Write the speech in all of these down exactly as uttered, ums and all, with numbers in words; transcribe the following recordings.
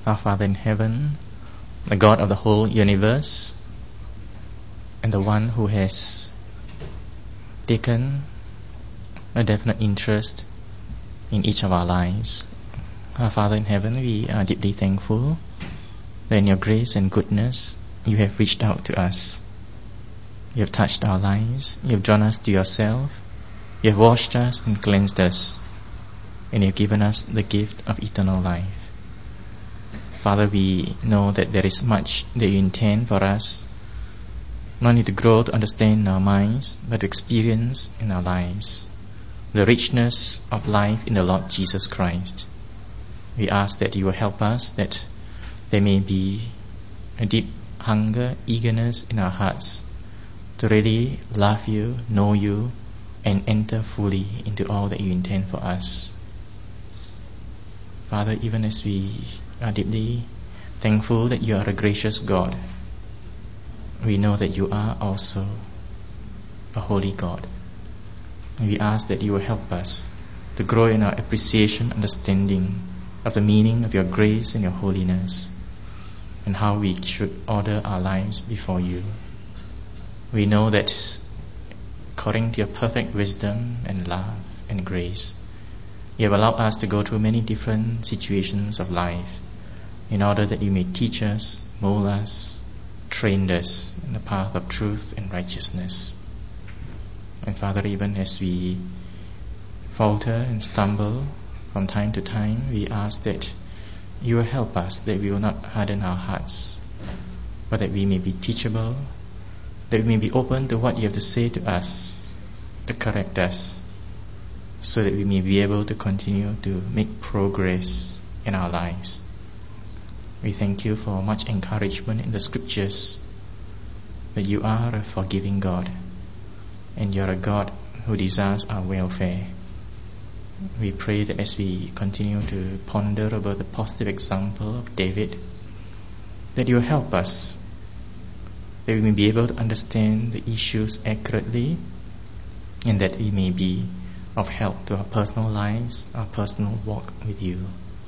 Our Father in heaven, the God of the whole universe, and the one who has taken a definite interest in each of our lives. Our Father in heaven, we are deeply thankful that in your grace and goodness you have reached out to us. You have touched our lives, you have drawn us to yourself, you have washed us and cleansed us, and you have given us the gift of eternal life. Father, we know that there is much that you intend for us, not only to grow to understand in our minds, but to experience in our lives the richness of life in the Lord Jesus Christ. We ask that you will help us, that there may be a deep hunger, eagerness in our hearts to really love you, know you, and enter fully into all that you intend for us. Father, even as we are deeply thankful that you are a gracious God, we know that you are also a holy God. And we ask that you will help us to grow in our appreciation, understanding of the meaning of your grace and your holiness, and how we should order our lives before you. We know that according to your perfect wisdom and love and grace, you have allowed us to go through many different situations of life in order that you may teach us, mold us, train us in the path of truth and righteousness. And Father, even as we falter and stumble from time to time, we ask that you will help us, that we will not harden our hearts, but that we may be teachable, that we may be open to what you have to say to us, to correct us, so that we may be able to continue to make progress in our lives. We thank you for much encouragement in the scriptures that you are a forgiving God, and you are a God who desires our welfare. We pray that as we continue to ponder about the positive example of David, that you will help us, that we may be able to understand the issues accurately, and that we may be of help to our personal lives, our personal walk with you.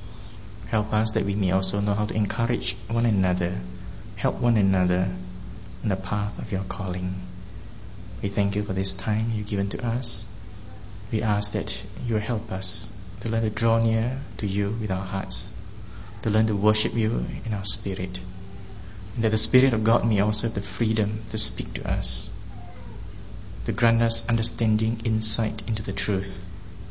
Help us that we may also know how to encourage one another, help one another in the path of your calling. We thank you for this time you've given to us. We ask that you will help us to learn to draw near to you with our hearts, to learn to worship you in our spirit, and that the Spirit of God may also have the freedom to speak to us, to grant us understanding, insight into the truth.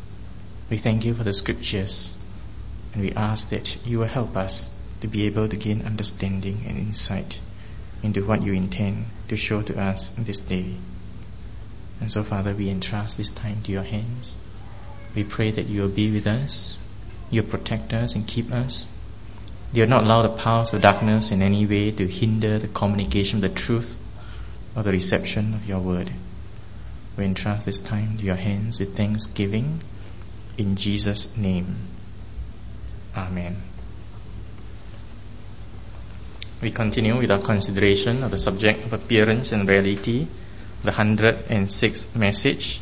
We thank you for the scriptures, and we ask that you will help us to be able to gain understanding and insight into what you intend to show to us this day. And so, Father, we entrust this time to your hands. We pray that you will be with us, you will protect us and keep us. You will not allow the powers of darkness in any way to hinder the communication of the truth or the reception of your word. We entrust this time to your hands with thanksgiving. In Jesus' name. Amen. We continue with our consideration of the subject of appearance and reality, the one hundred sixth message.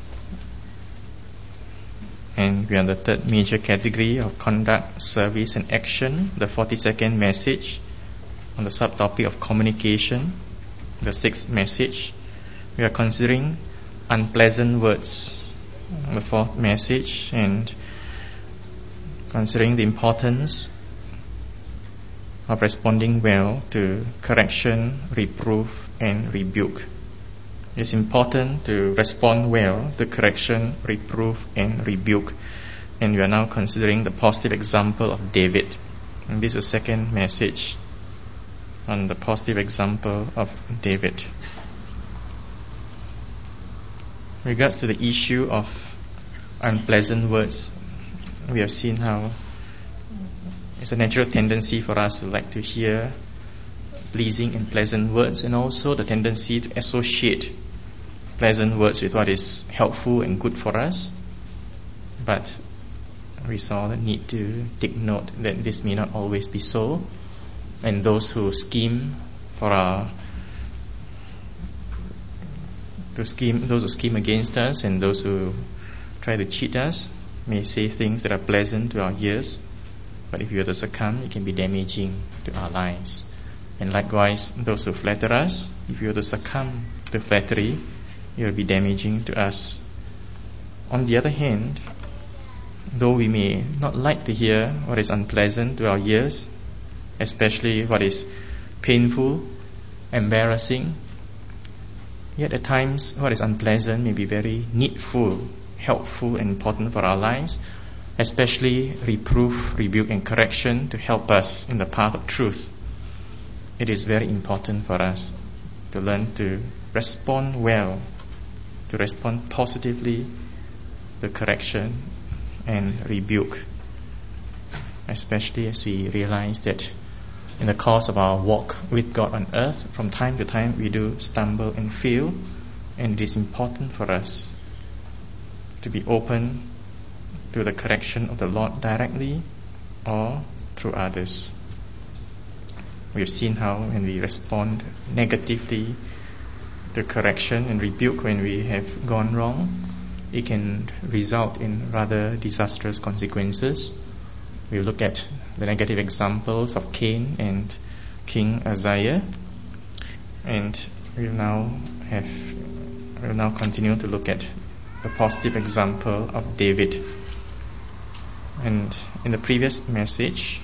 And we are in the third major category of conduct, service and action, the forty-second message on the subtopic of communication, the sixth message. We are considering unpleasant words, the fourth message, and considering the importance of responding well to correction, reproof, and rebuke. It's important to respond well to correction, reproof, and rebuke. And we are now considering the positive example of David. And this is the second message on the positive example of David. In regards to the issue of unpleasant words, we have seen how it's a natural tendency for us to like to hear pleasing and pleasant words, and also the tendency to associate pleasant words with what is helpful and good for us. But we saw the need to take note that this may not always be so, and those who scheme for our to scheme, those who scheme against us and those who try to cheat us may say things that are pleasant to our ears, But if you were to succumb, it can be damaging to our lives. And likewise, those who flatter us, if you were to succumb to flattery, it will be damaging to us. On the other hand, though we may not like to hear what is unpleasant to our ears, especially what is painful, embarrassing, yet at times what is unpleasant may be very needful, helpful and important for our lives, especially reproof, rebuke and correction to help us in the path of truth. It is very important for us to learn to respond well, to respond positively to correction and rebuke, especially as we realize that in the course of our walk with God on earth, from time to time we do stumble and fail, and it is important for us to be open to the correction of the Lord directly or through others. We have seen how when we respond negatively to correction and rebuke when we have gone wrong, it can result in rather disastrous consequences. We look at the negative examples of Cain and King Uzziah, and we will now have we will now continue to look at the positive example of David. And in the previous message,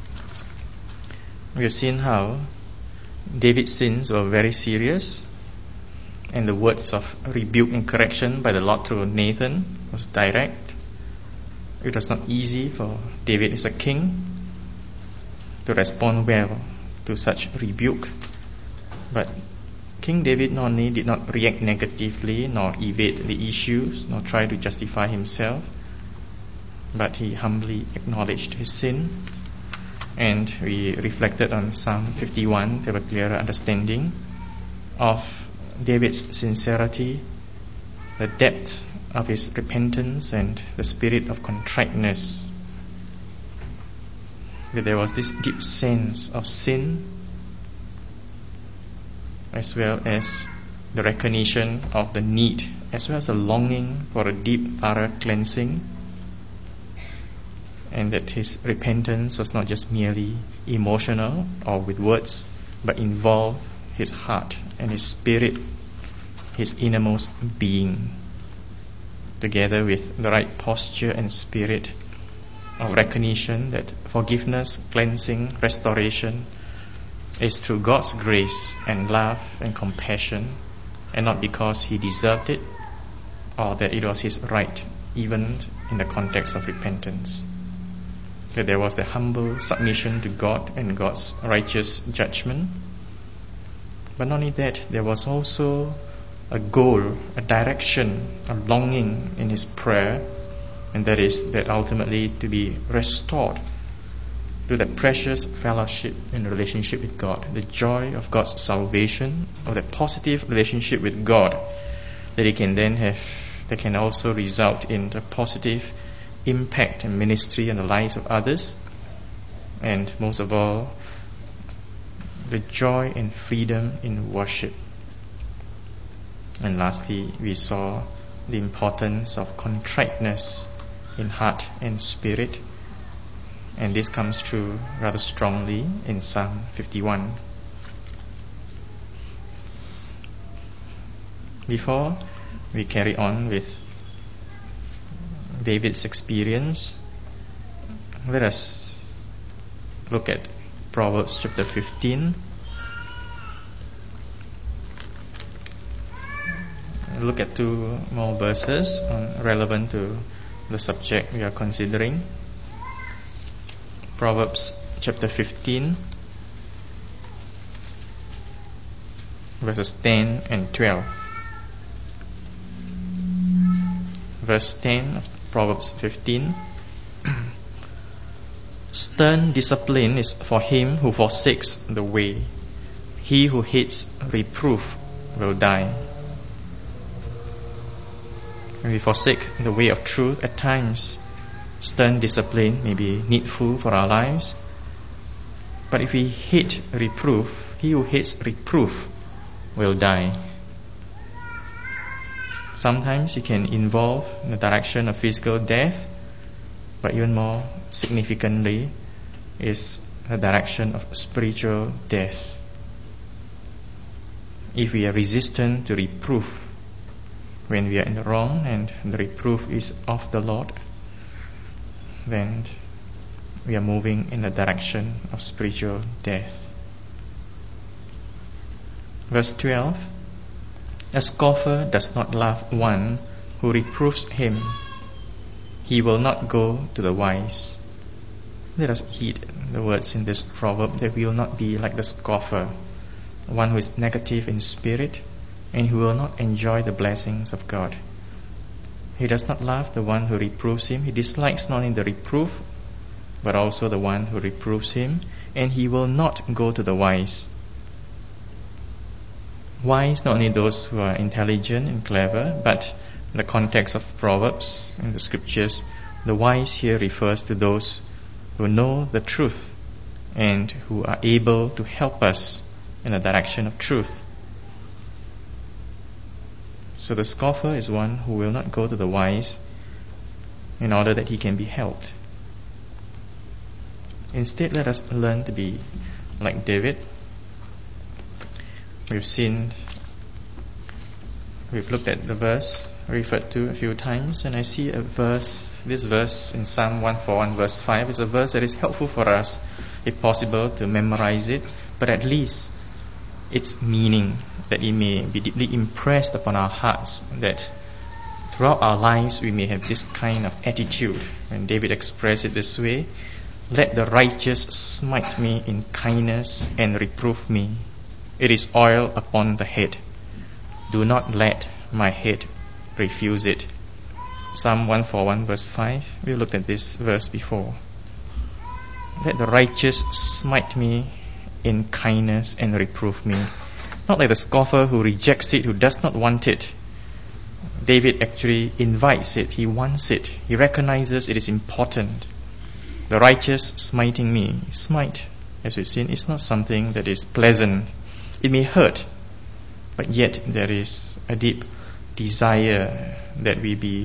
we have seen how David's sins were very serious, and the words of rebuke and correction by the Lord through Nathan was direct. It was not easy for David as a king to respond well to such rebuke. But King David not only did not react negatively, nor evade the issues, nor try to justify himself, but he humbly acknowledged his sin. And we reflected on Psalm fifty-one to have a clearer understanding of David's sincerity, the depth of his repentance and the spirit of contriteness. That there was this deep sense of sin, as well as the recognition of the need, as well as a longing for a deep, thorough cleansing, and that his repentance was not just merely emotional or with words, but involved his heart and his spirit, his innermost being, together with the right posture and spirit of recognition that forgiveness, cleansing, restoration is through God's grace and love and compassion, and not because he deserved it or that it was his right, even in the context of repentance. That there was the humble submission to God and God's righteous judgment. But not only that, there was also a goal, a direction, a longing in his prayer, and that is that ultimately to be restored to that precious fellowship and relationship with God, the joy of God's salvation, or that positive relationship with God that he can then have, that can also result in the positive impact and ministry on the lives of others, and most of all, the joy and freedom in worship. And lastly, we saw the importance of contriteness in heart and spirit, and this comes through rather strongly in Psalm fifty-one. Before we carry on with David's experience, let us look at Proverbs chapter fifteen. Look at two more verses um, relevant to the subject we are considering. Proverbs chapter fifteen, verses ten and twelve. Verse ten of Proverbs fifteen. Stern discipline is for him who forsakes the way. He who hates reproof will die. When we forsake the way of truth, at times stern discipline may be needful for our lives. But if we hate reproof, he who hates reproof will die. Sometimes it can involve in the direction of physical death, but even more significantly, is the direction of spiritual death. If we are resistant to reproof when we are in the wrong and the reproof is of the Lord, then we are moving in the direction of spiritual death. Verse twelve, a scoffer does not love one who reproves him. He will not go to the wise. Let us heed the words in this proverb, that we will not be like the scoffer, one who is negative in spirit and who will not enjoy the blessings of God. He does not love the one who reproves him. He dislikes not only the reproof, but also the one who reproves him, and he will not go to the wise. Wise, not only those who are intelligent and clever, but in the context of Proverbs in the scriptures, the wise here refers to those who know the truth and who are able to help us in the direction of truth. So the scoffer is one who will not go to the wise in order that he can be helped. Instead, let us learn to be like David. We've seen, we've looked at the verse referred to a few times, and I see a verse, this verse in Psalm one forty-one verse five is a verse that is helpful for us, if possible, to memorize it, but at least its meaning, that it may be deeply impressed upon our hearts, that throughout our lives we may have this kind of attitude. When David expressed it this way, let the righteous smite me in kindness and reprove me. It is oil upon the head. Do not let my head refuse it. Psalm one forty-one verse five. We looked at this verse before. Let the righteous smite me in kindness and reprove me. Not like the scoffer who rejects it, who does not want it. David actually invites it. He wants it. He recognizes it is important. The righteous smiting me. Smite, as we've seen, is not something that is pleasant. It may hurt, but yet there is a deep desire that we be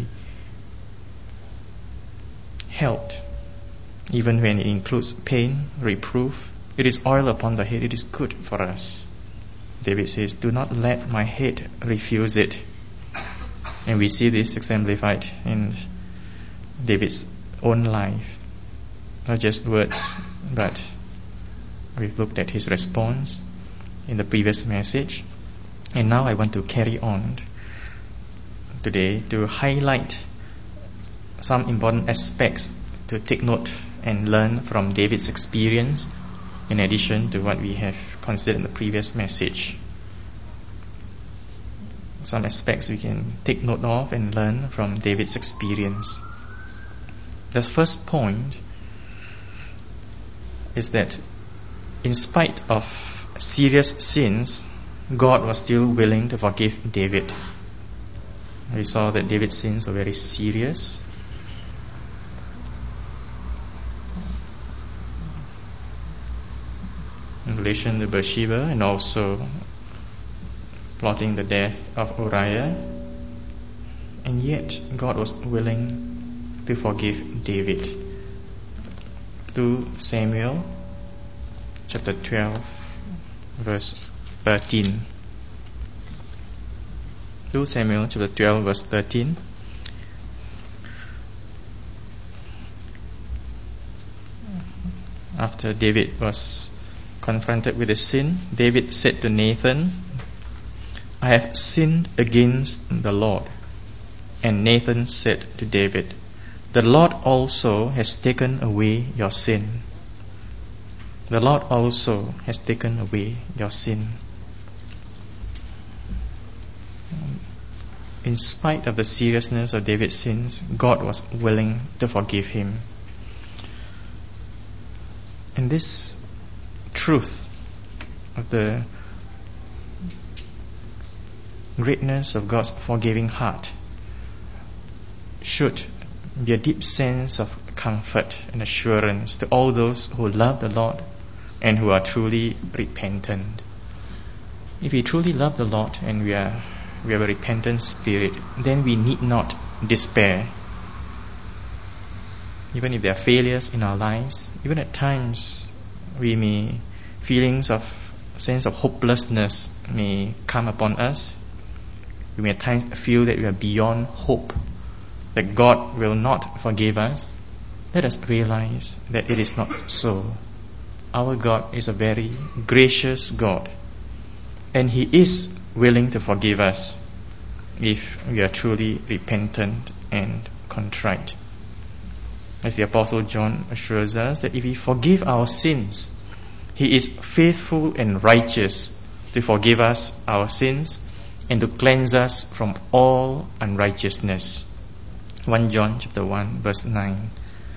helped, even when it includes pain, reproof. It is oil upon the head. It is good for us. David says, do not let my head refuse it. And we see this exemplified in David's own life. Not just words, but we've looked at his response in the previous message. And now I want to carry on today to highlight some important aspects to take note and learn from David's experience, in addition to what we have considered in the previous message. Some aspects we can take note of and learn from David's experience. The first point is that in spite of serious sins, God was still willing to forgive David. We saw that David's sins were very serious. In relation to Bathsheba, and also plotting the death of Uriah. And yet God was willing to forgive David. Second Samuel chapter twelve verse thirteen. Second Samuel chapter twelve verse thirteen. After David was confronted with his sin, David said to Nathan, I have sinned against the Lord. And Nathan said to David, the Lord also has taken away your sin. The Lord also has taken away your sin. In spite of the seriousness of David's sins, God was willing to forgive him. And this truth of the greatness of God's forgiving heart should be a deep sense of comfort and assurance to all those who love the Lord and who are truly repentant. If we truly love the Lord and we are we have a repentant spirit, then we need not despair. even if there are failures in our lives, even at times we may feelings of sense of hopelessness may come upon us. We may at times feel that we are beyond hope, that God will not forgive us. Let us realize that it is not so. Our God is a very gracious God, and He is willing to forgive us if we are truly repentant and contrite. As the Apostle John assures us that if we forgive our sins, He is faithful and righteous to forgive us our sins and to cleanse us from all unrighteousness. First John chapter one verse nine.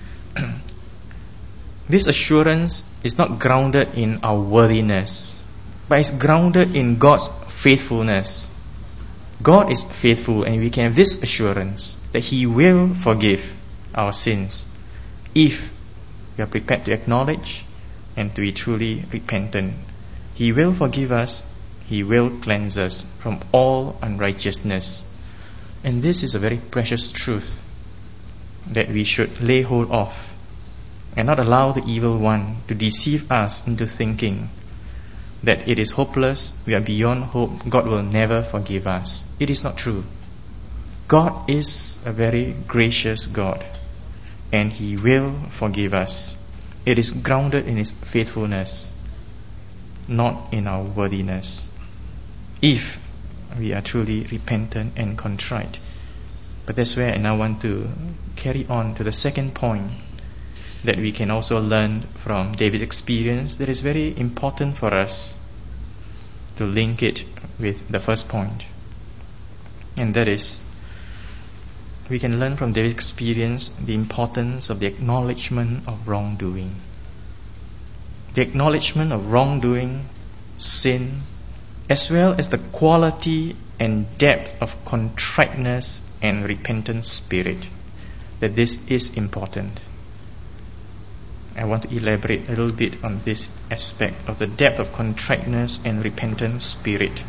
This assurance is not grounded in our worthiness, but it's grounded in God's faithfulness. God is faithful, and we can have this assurance that He will forgive our sins if we are prepared to acknowledge and to be truly repentant. He will forgive us, He will cleanse us from all unrighteousness. And this is a very precious truth that we should lay hold of and not allow the evil one to deceive us into thinking that it is hopeless, we are beyond hope, God will never forgive us. It is not true. God is a very gracious God, and He will forgive us. It is grounded in His faithfulness, not in our worthiness, if we are truly repentant and contrite. But that's where I now want to carry on to the second point that we can also learn from David's experience that is very important for us to link it with the first point. And that is, we can learn from David's experience the importance of the acknowledgement of wrongdoing. The acknowledgement of wrongdoing, sin, as well as the quality and depth of contriteness and repentant spirit, that this is important. I want to elaborate a little bit on this aspect of the depth of contriteness and repentant spirit.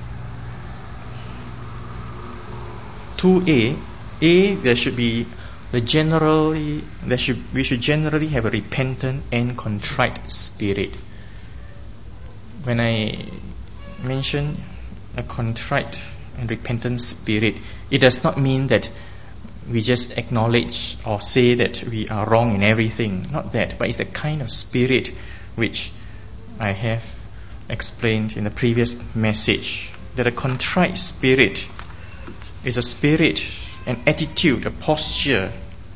two A, A, there should be the generally there should we should generally have a repentant and contrite spirit. When I mention a contrite and repentant spirit, it does not mean that we just acknowledge or say that we are wrong in everything. Not that, but it's the kind of spirit which I have explained in the previous message, that a contrite spirit is a spirit, an attitude, a posture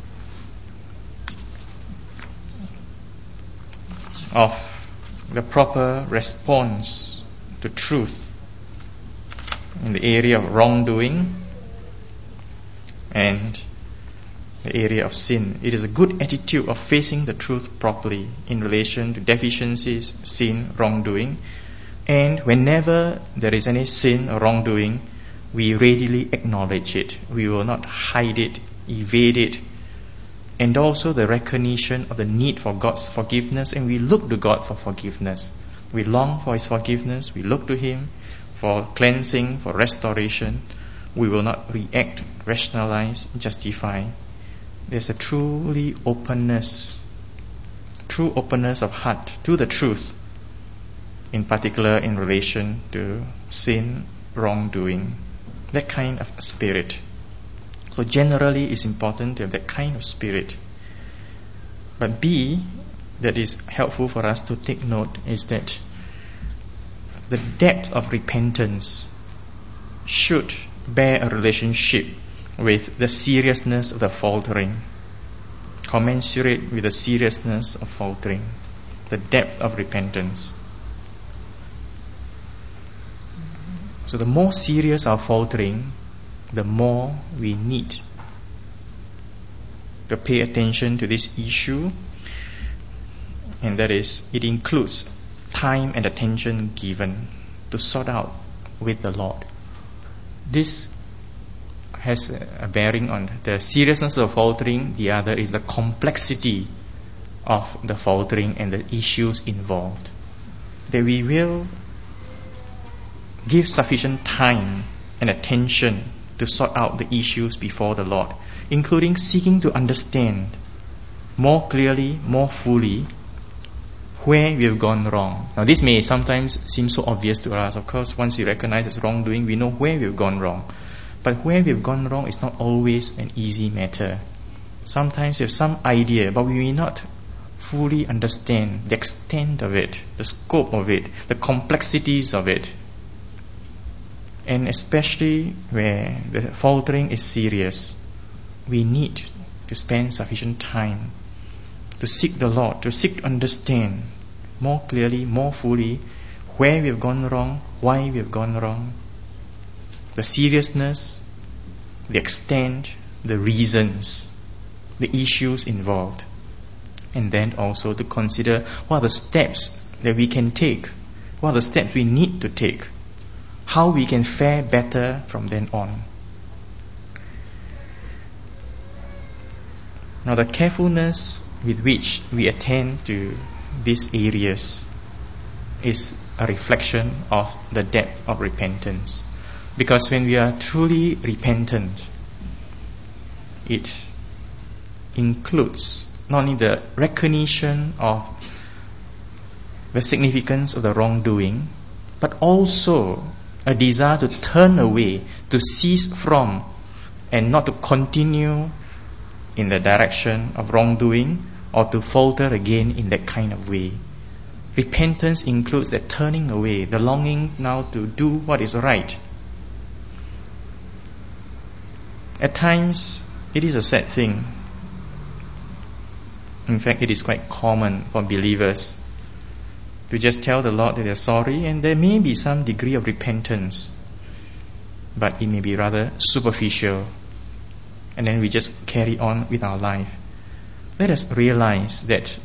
of the proper response to truth in the area of wrongdoing and the area of sin. It is a good attitude of facing the truth properly in relation to deficiencies, sin, wrongdoing. And whenever there is any sin or wrongdoing, we readily acknowledge it. We will not hide it, evade it. And also the recognition of the need for God's forgiveness, and we look to God for forgiveness. We long for His forgiveness. We look to Him for cleansing, for restoration. We will not react, rationalize, justify. There's a truly openness, true openness of heart to the truth, in particular in relation to sin, wrongdoing, that kind of spirit. So generally it's important to have that kind of spirit. But B, that is helpful for us to take note, is that the depth of repentance should bear a relationship with the seriousness of the faltering, commensurate with the seriousness of faltering, the depth of repentance. So the more serious our faltering, the more we need to pay attention to this issue, and that is, it includes time and attention given to sort out with the Lord. This has a bearing on the seriousness of faltering. The other is the complexity of the faltering and the issues involved. That we will give sufficient time and attention to sort out the issues before the Lord, including seeking to understand more clearly, more fully, where we have gone wrong. Now this may sometimes seem so obvious to us. Of course, once we recognize it's wrongdoing, we know where we have gone wrong. But where we have gone wrong is not always an easy matter. Sometimes we have some idea, but we may not fully understand the extent of it, the scope of it, the complexities of it. And especially where the faltering is serious, we need to spend sufficient time to seek the Lord, to seek to understand more clearly, more fully, where we have gone wrong, why we have gone wrong, the seriousness, the extent, the reasons, the issues involved. And then also to consider what are the steps that we can take, what are the steps we need to take, how we can fare better from then on. Now the carefulness with which we attend to these areas is a reflection of the depth of repentance. Because when we are truly repentant, it includes not only the recognition of the significance of the wrongdoing, but also a desire to turn away, to cease from, and not to continue in the direction of wrongdoing or to falter again in that kind of way. Repentance includes the turning away, the longing now to do what is right. At times, it is a sad thing. In fact, it is quite common for believers to just tell the Lord that they are sorry, and there may be some degree of repentance, but it may be rather superficial, and then we just carry on with our life. Let us realize that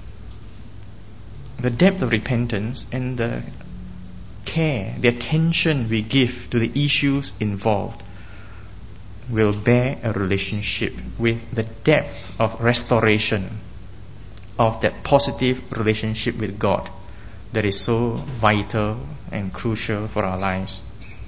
the depth of repentance and the care, the attention we give to the issues involved will bear a relationship with the depth of restoration of that positive relationship with God that is so vital and crucial for our lives.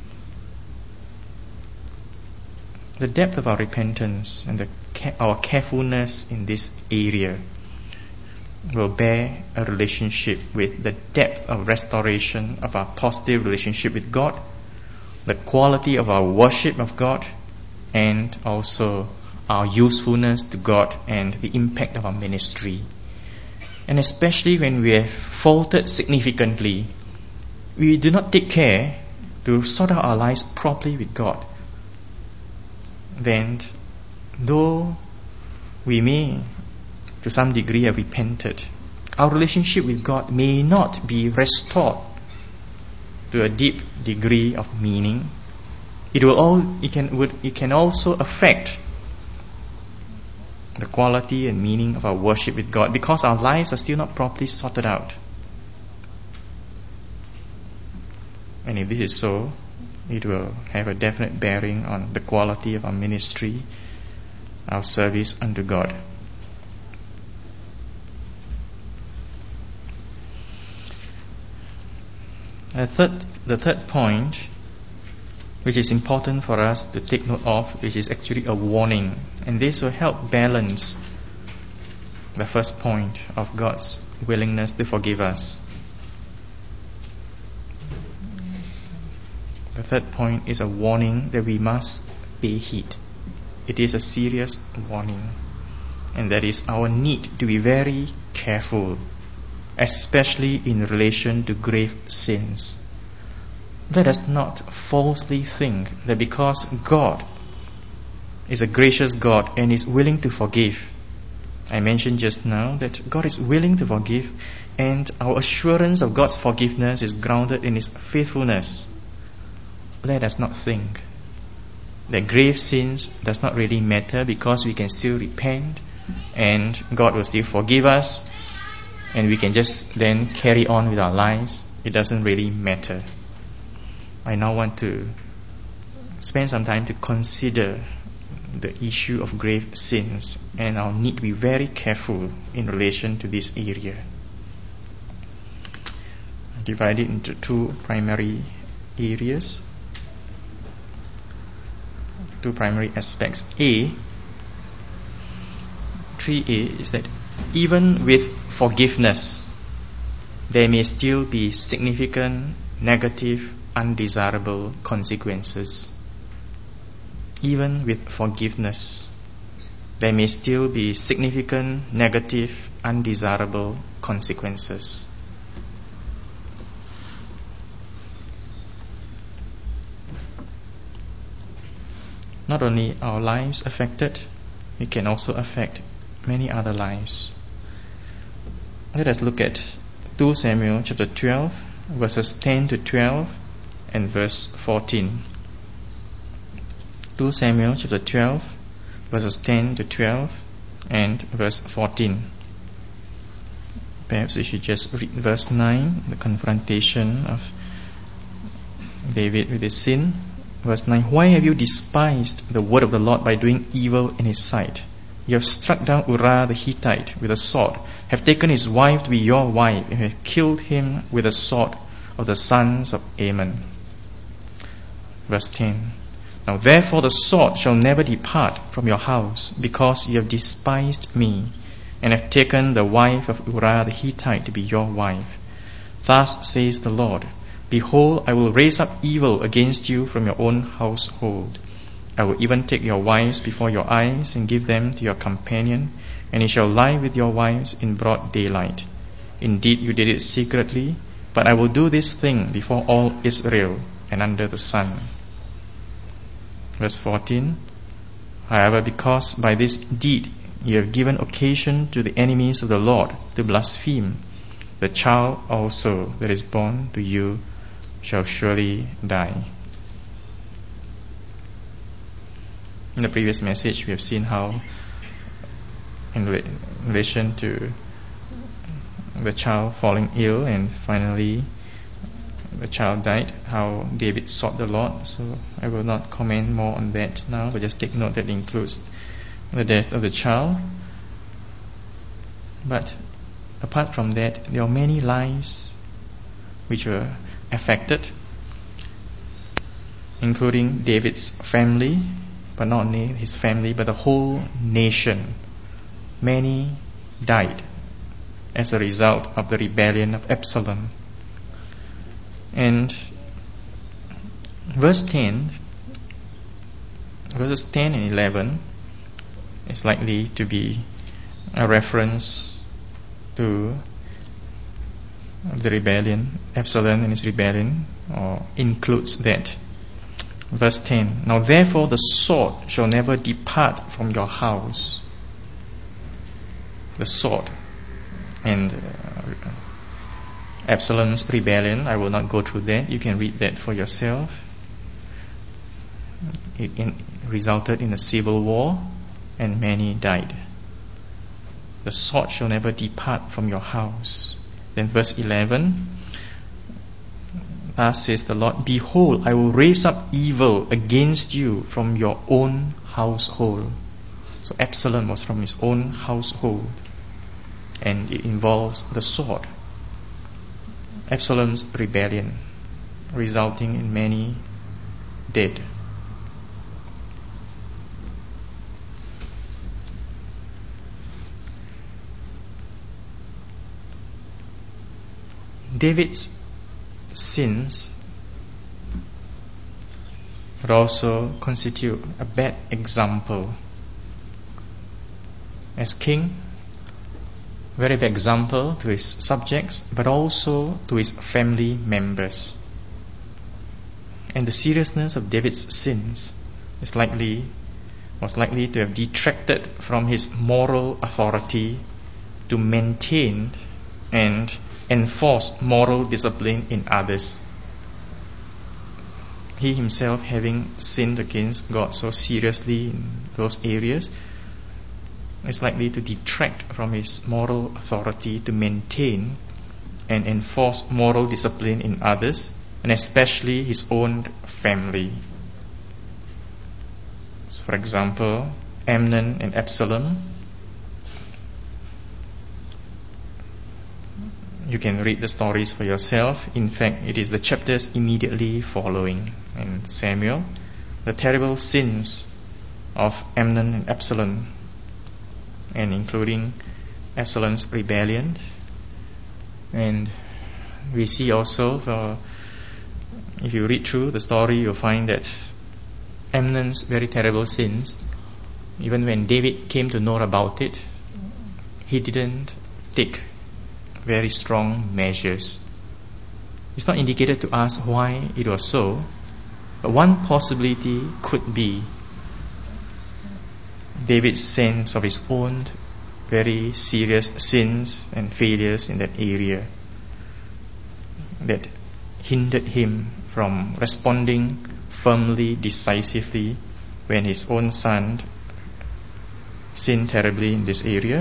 The depth of our repentance and the ca- our carefulness in this area will bear a relationship with the depth of restoration of our positive relationship with God, the quality of our worship of God, and also our usefulness to God and the impact of our ministry. And especially when we have faltered significantly, we do not take care to sort out our lives properly with God. Then, though we may to some degree have repented, our relationship with God may not be restored to a deep degree of meaning. It will all it can would it can also affect the quality and meaning of our worship with God, because our lives are still not properly sorted out. And if this is so, it will have a definite bearing on the quality of our ministry, our service unto God. The third, the third point, which is important for us to take note of, which is actually a warning, and this will help balance the first point of God's willingness to forgive us. The third point is a warning that we must pay heed. It is a serious warning, and that is our need to be very careful, especially in relation to grave sins. Let us not falsely think that because God is a gracious God and is willing to forgive, I mentioned just now that God is willing to forgive, and our assurance of God's forgiveness is grounded in His faithfulness. Let us not think that grave sins does not really matter, because we can still repent and God will still forgive us, and we can just then carry on with our lives. It doesn't really matter. I now want to spend some time to consider the issue of grave sins and our need to be very careful in relation to this area. Divide it into two primary areas, two primary aspects. A, three A is that even with forgiveness, there may still be significant negative, undesirable consequences. Even with forgiveness, there may still be significant negative, undesirable consequences. Not only our lives affected, it can also affect many other lives. Let us look at Second Samuel chapter twelve, verses ten to twelve and verse fourteen. Second Samuel chapter twelve, verses ten to twelve and verse fourteen. Perhaps we should just read verse nine, the confrontation of David with his sin. Verse nine, why have you despised the word of the Lord by doing evil in his sight? You have struck down Uriah the Hittite with a sword, have taken his wife to be your wife, and have killed him with a sword of the sons of Ammon. Verse ten, now therefore the sword shall never depart from your house, because you have despised me, and have taken the wife of Uriah the Hittite to be your wife. Thus says the Lord, behold, I will raise up evil against you from your own household. I will even take your wives before your eyes and give them to your companion, and he shall lie with your wives in broad daylight. Indeed, you did it secretly, but I will do this thing before all Israel and under the sun. Verse fourteen, however, because by this deed you have given occasion to the enemies of the Lord to blaspheme, the child also that is born to you shall surely die. In the previous message, we have seen how, in relation to the child falling ill and finally the child died, how David sought the Lord. So I will not comment more on that now, but just take note that includes the death of the child. But apart from that, there are many lives which were affected, including David's family, but not only his family, but the whole nation. Many died as a result of the rebellion of Absalom. And verse ten, verses ten and eleven is likely to be a reference to the rebellion, Absalom and his rebellion, or includes that. Verse ten, now therefore the sword shall never depart from your house. The sword and uh, Absalom's rebellion, I will not go through that. You can read that for yourself. It in, resulted in a civil war, and many died. The sword shall never depart from your house. Then verse eleven, thus says the Lord, behold, I will raise up evil against you from your own household. So Absalom was from his own household, and it involves the sword. Absalom's rebellion, resulting in many dead. David's sins would also constitute a bad example. As king, very bad example to his subjects, but also to his family members. And the seriousness of David's sins is likely was likely to have detracted from his moral authority to maintain and enforce moral discipline in others. He himself, having sinned against God so seriously in those areas, is likely to detract from his moral authority to maintain and enforce moral discipline in others, and especially his own family. So for example, Amnon and Absalom. You can read the stories for yourself. In fact, it is the chapters immediately following in Samuel, the terrible sins of Amnon and Absalom, and including Absalom's rebellion. And we see also, uh, if you read through the story, you'll find that Amnon's very terrible sins, even when David came to know about it, he didn't take very strong measures. It's not indicated to us why it was so, but one possibility could be David's sense of his own very serious sins and failures in that area that hindered him from responding firmly, decisively when his own son sinned terribly in this area.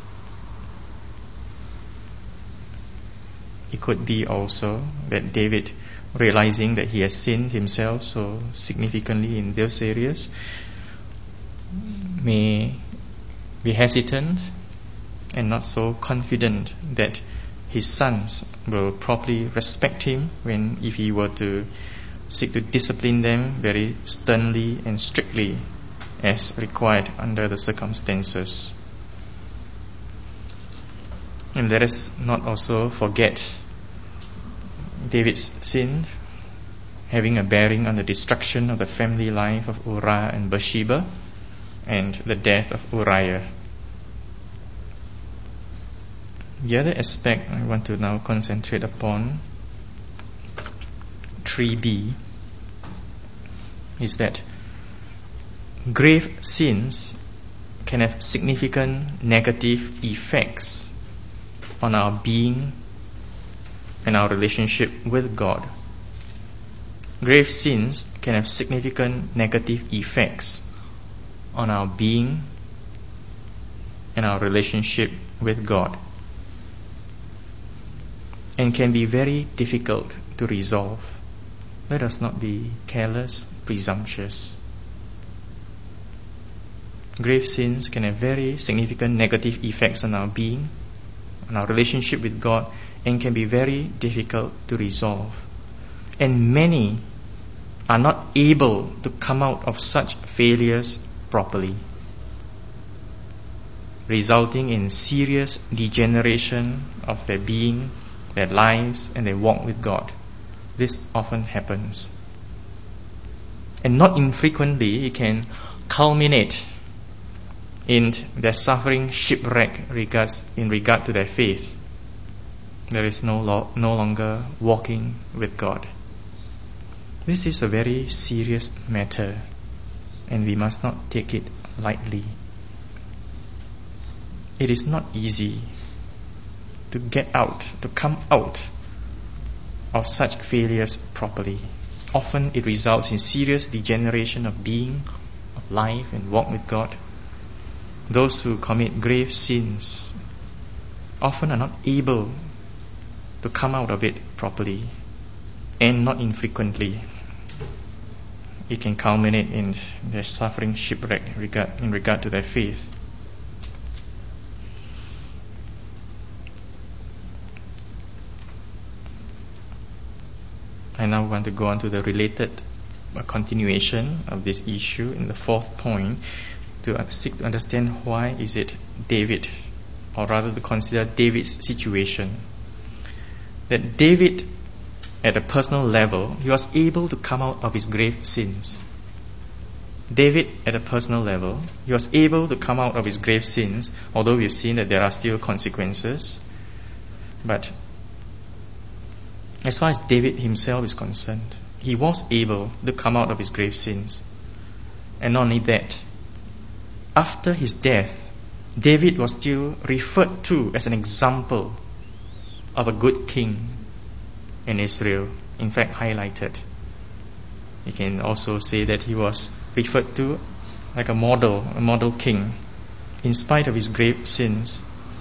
It could be also that David, realizing that he has sinned himself so significantly in those areas, may be hesitant and not so confident that his sons will properly respect him when if he were to seek to discipline them very sternly and strictly as required under the circumstances. And let us not also forget David's sin having a bearing on the destruction of the family life of Uriah and Bathsheba and the death of Uriah. The other aspect I want to now concentrate upon, three B, is that grave sins can have significant negative effects on our being and our relationship with God. Grave sins can have significant negative effects on our being and our relationship with God, and can be very difficult to resolve. Let us not be careless, presumptuous. Grave sins can have very significant negative effects on our being, on our relationship with God, and can be very difficult to resolve. And many are not able to come out of such failures properly, resulting in serious degeneration of their being, their lives, and their walk with God. This often happens. And not infrequently, it can culminate in their suffering shipwreck regards, in regard to their faith. There is no, lo- no longer walking with God. This is a very serious matter, and we must not take it lightly. It is not easy to get out, to come out of such failures properly. Often it results in serious degeneration of being, of life, and walk with God. Those who commit grave sins often are not able to come out of it properly, and not infrequently it can culminate in their suffering shipwreck in regard, in regard to their faith. I now want to go on to the related uh, continuation of this issue in the fourth point, to uh, seek to understand why is it David, or rather to consider David's situation. That David, at a personal level, he was able to come out of his grave sins. David, at a personal level, he was able to come out of his grave sins, although we've seen that there are still consequences. But as far as David himself is concerned, he was able to come out of his grave sins. And not only that, after his death, David was still referred to as an example of a good king in Israel. In fact, highlighted. You can also say that he was referred to like a model, a model king, in spite of his grave sins.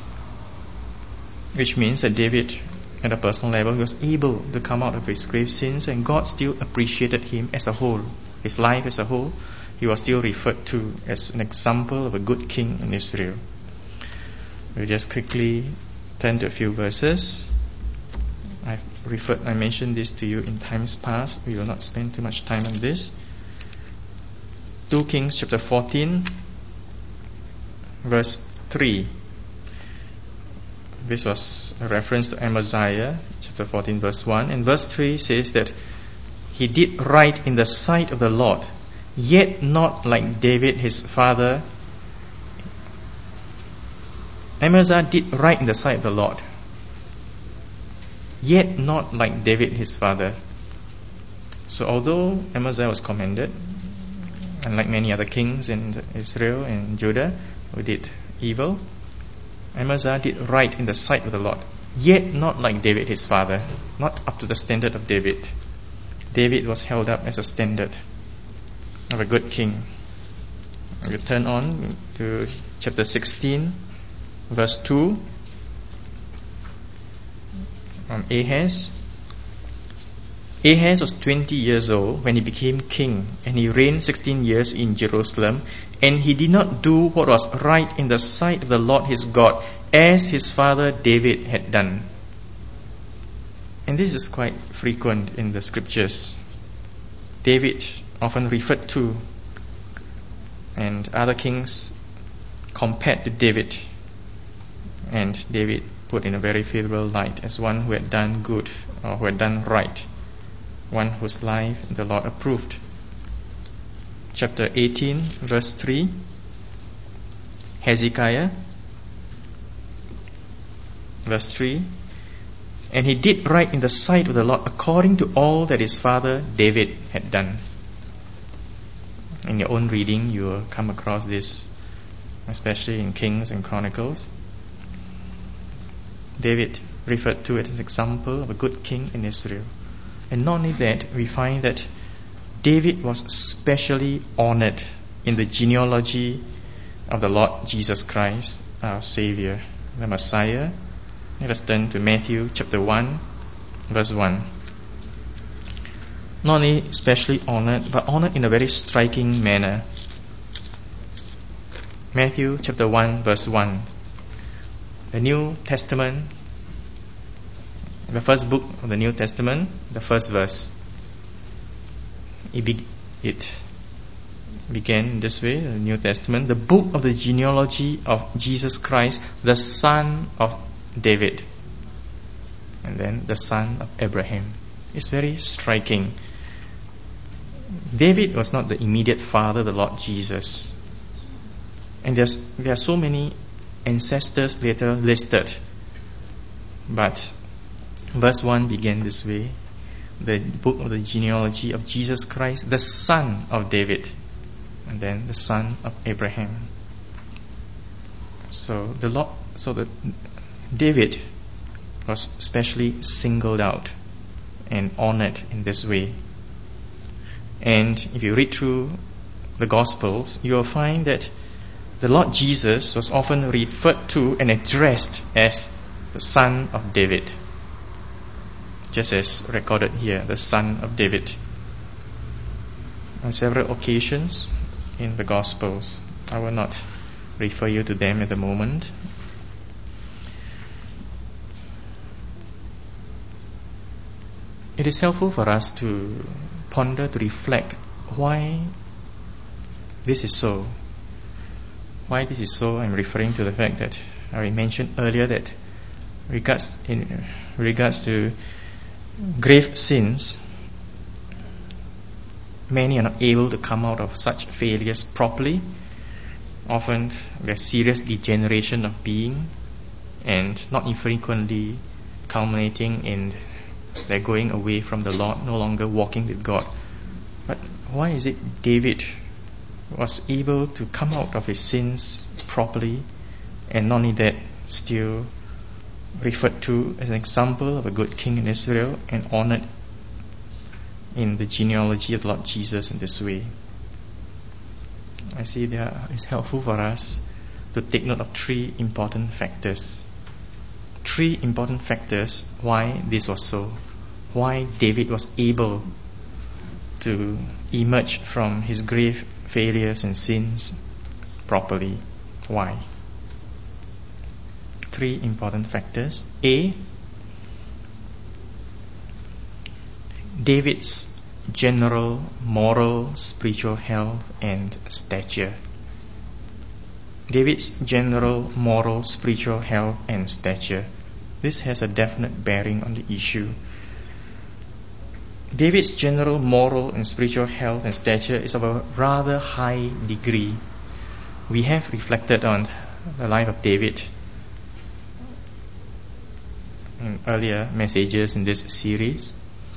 Which means that David, at a personal level, he was able to come out of his grave sins, and God still appreciated him as a whole. His life as a whole, he was still referred to as an example of a good king in Israel. We'll just quickly turn to a few verses. I've referred, I mentioned this to you in times past. We will not spend too much time on this. Second Kings chapter fourteen, verse three. This was a reference to Amaziah, chapter fourteen, verse one. And verse three says that he did right in the sight of the Lord, yet not like David his father. Amaziah did right in the sight of the Lord, yet not like David his father. So although Amaziah was commended, unlike many other kings in Israel and Judah who did evil, Amaziah did right in the sight of the Lord, yet not like David his father, not up to the standard of David. David was held up as a standard of a good king. We turn on to chapter sixteen, verse two, from Ahaz. Ahaz was twenty years old when he became king, and he reigned sixteen years in Jerusalem, and he did not do what was right in the sight of the Lord his God, as his father David had done. And this is quite frequent in the scriptures. David often referred to, and other kings compared to David, and David put in a very favorable light as one who had done good, or who had done right, one whose life the Lord approved. Chapter eighteen, verse three, Hezekiah, verse three, and he did right in the sight of the Lord according to all that his father David had done. In your own reading, you will come across this, especially in Kings and Chronicles. David referred to it as an example of a good king in Israel. And not only that, we find that David was specially honored in the genealogy of the Lord Jesus Christ, our Savior, the Messiah. Let us turn to Matthew chapter one, verse one. Not only specially honored, but honored in a very striking manner. Matthew chapter one, verse one. The New Testament, the first book of the New Testament, the first verse. It, be, it began this way, the New Testament, the book of the genealogy of Jesus Christ, the son of David, and then the son of Abraham. It's very striking. David was not the immediate father of the Lord Jesus, and there's, there are so many ancestors later listed, but verse one began this way, the book of the genealogy of Jesus Christ, the son of David, and then the son of Abraham. So the Lord, so that David was specially singled out and honored in this way. And if you read through the Gospels, you will find that the Lord Jesus was often referred to and addressed as the son of David, just as recorded here, the son of David, on several occasions in the Gospels. I will not refer you to them at the moment. It is helpful for us to ponder, to reflect why this is so. Why this is so, I'm referring to the fact that I mentioned earlier that regards in regards to grave sins, many are not able to come out of such failures properly. Often there's serious degeneration of being, and not infrequently culminating in their going away from the Lord, no longer walking with God. But why is it David was able to come out of his sins properly, and not only that, still referred to as an example of a good king in Israel and honored in the genealogy of the Lord Jesus in this way? I see there it's helpful for us to take note of three important factors. Three important factors why this was so. Why David was able to emerge from his grave failures and sins properly. Why? Three important factors. A, David's general moral, spiritual health and stature. David's general moral, spiritual health and stature. This has a definite bearing on the issue. David's general moral and spiritual health and stature is of a rather high degree. We have reflected on the life of David in earlier messages in this series,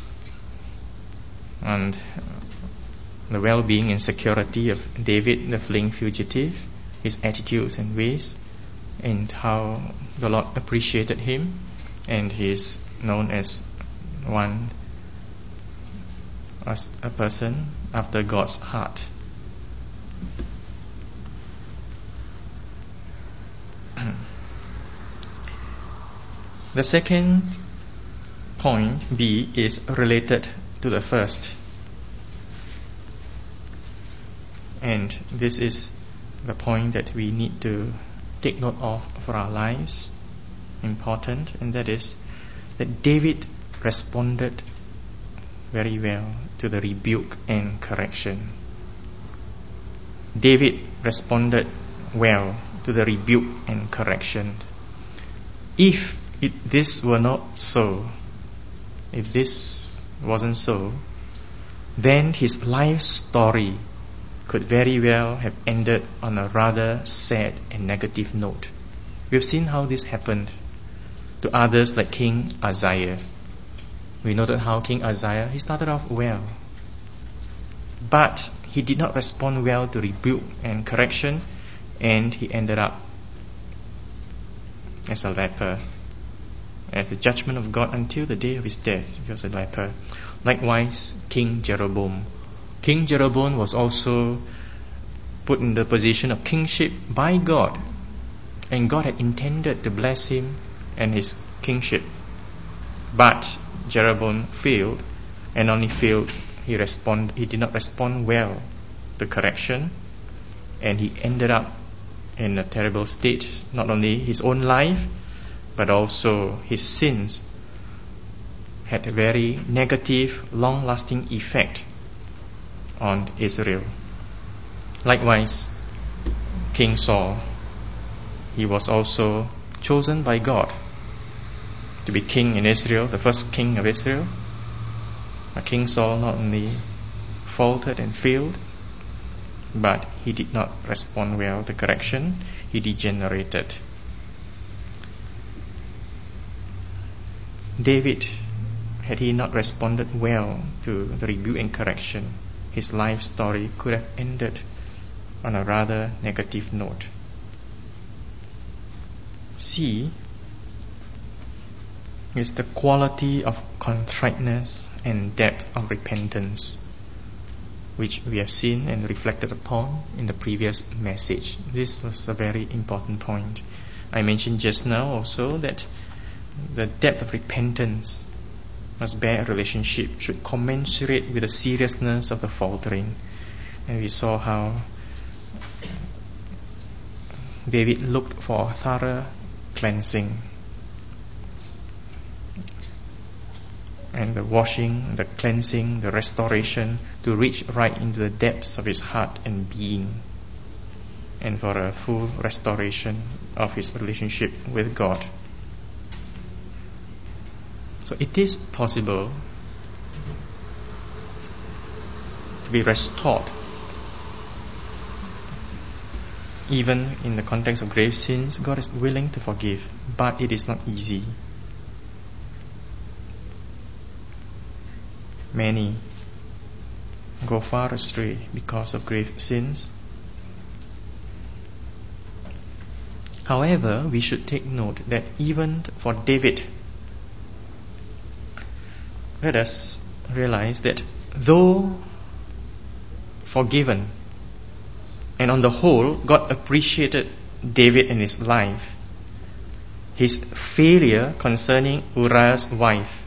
and the well-being and security of David, the fleeing fugitive, his attitudes and ways, and how the Lord appreciated him, and he is known as one, as a person after God's heart. The second point, B, is related to the first. And this is the point that we need to take note of for our lives, important, and that is that David responded very well to the rebuke and correction. David responded well to the rebuke and correction. If it, this were not so, if this wasn't so, then his life story could very well have ended on a rather sad and negative note. We've seen how this happened to others like King Uzziah. We noted how King Uzziah, he started off well, but he did not respond well to rebuke and correction, and he ended up as a leper, as the judgment of God until the day of his death. He was a leper. Likewise, King Jeroboam. King Jeroboam was also put in the position of kingship by God, and God had intended to bless him and his kingship. But Jeroboam failed, and only failed, he respond, he did not respond well to correction, and he ended up in a terrible state. Not only his own life, but also his sins had a very negative, long-lasting effect on Israel. Likewise, King Saul, he was also chosen by God to be king in Israel, the first king of Israel. But King Saul not only faltered and failed, but he did not respond well to correction. He degenerated. David, had he not responded well to the rebuke and correction, his life story could have ended on a rather negative note. C is the quality of contriteness and depth of repentance, which we have seen and reflected upon in the previous message. This was a very important point. I mentioned just now also that the depth of repentance must bear a relationship, should commensurate with the seriousness of the faltering. And we saw how David looked for thorough cleansing, and the washing, the cleansing, the restoration to reach right into the depths of his heart and being, and for a full restoration of his relationship with God. So it is possible to be restored even in the context of grave sins. God is willing to forgive, but it is not easy. Many go far astray because of grave sins. However, we should take note that even for David, let us realize that though forgiven, and on the whole, God appreciated David and his life, his failure concerning Uriah's wife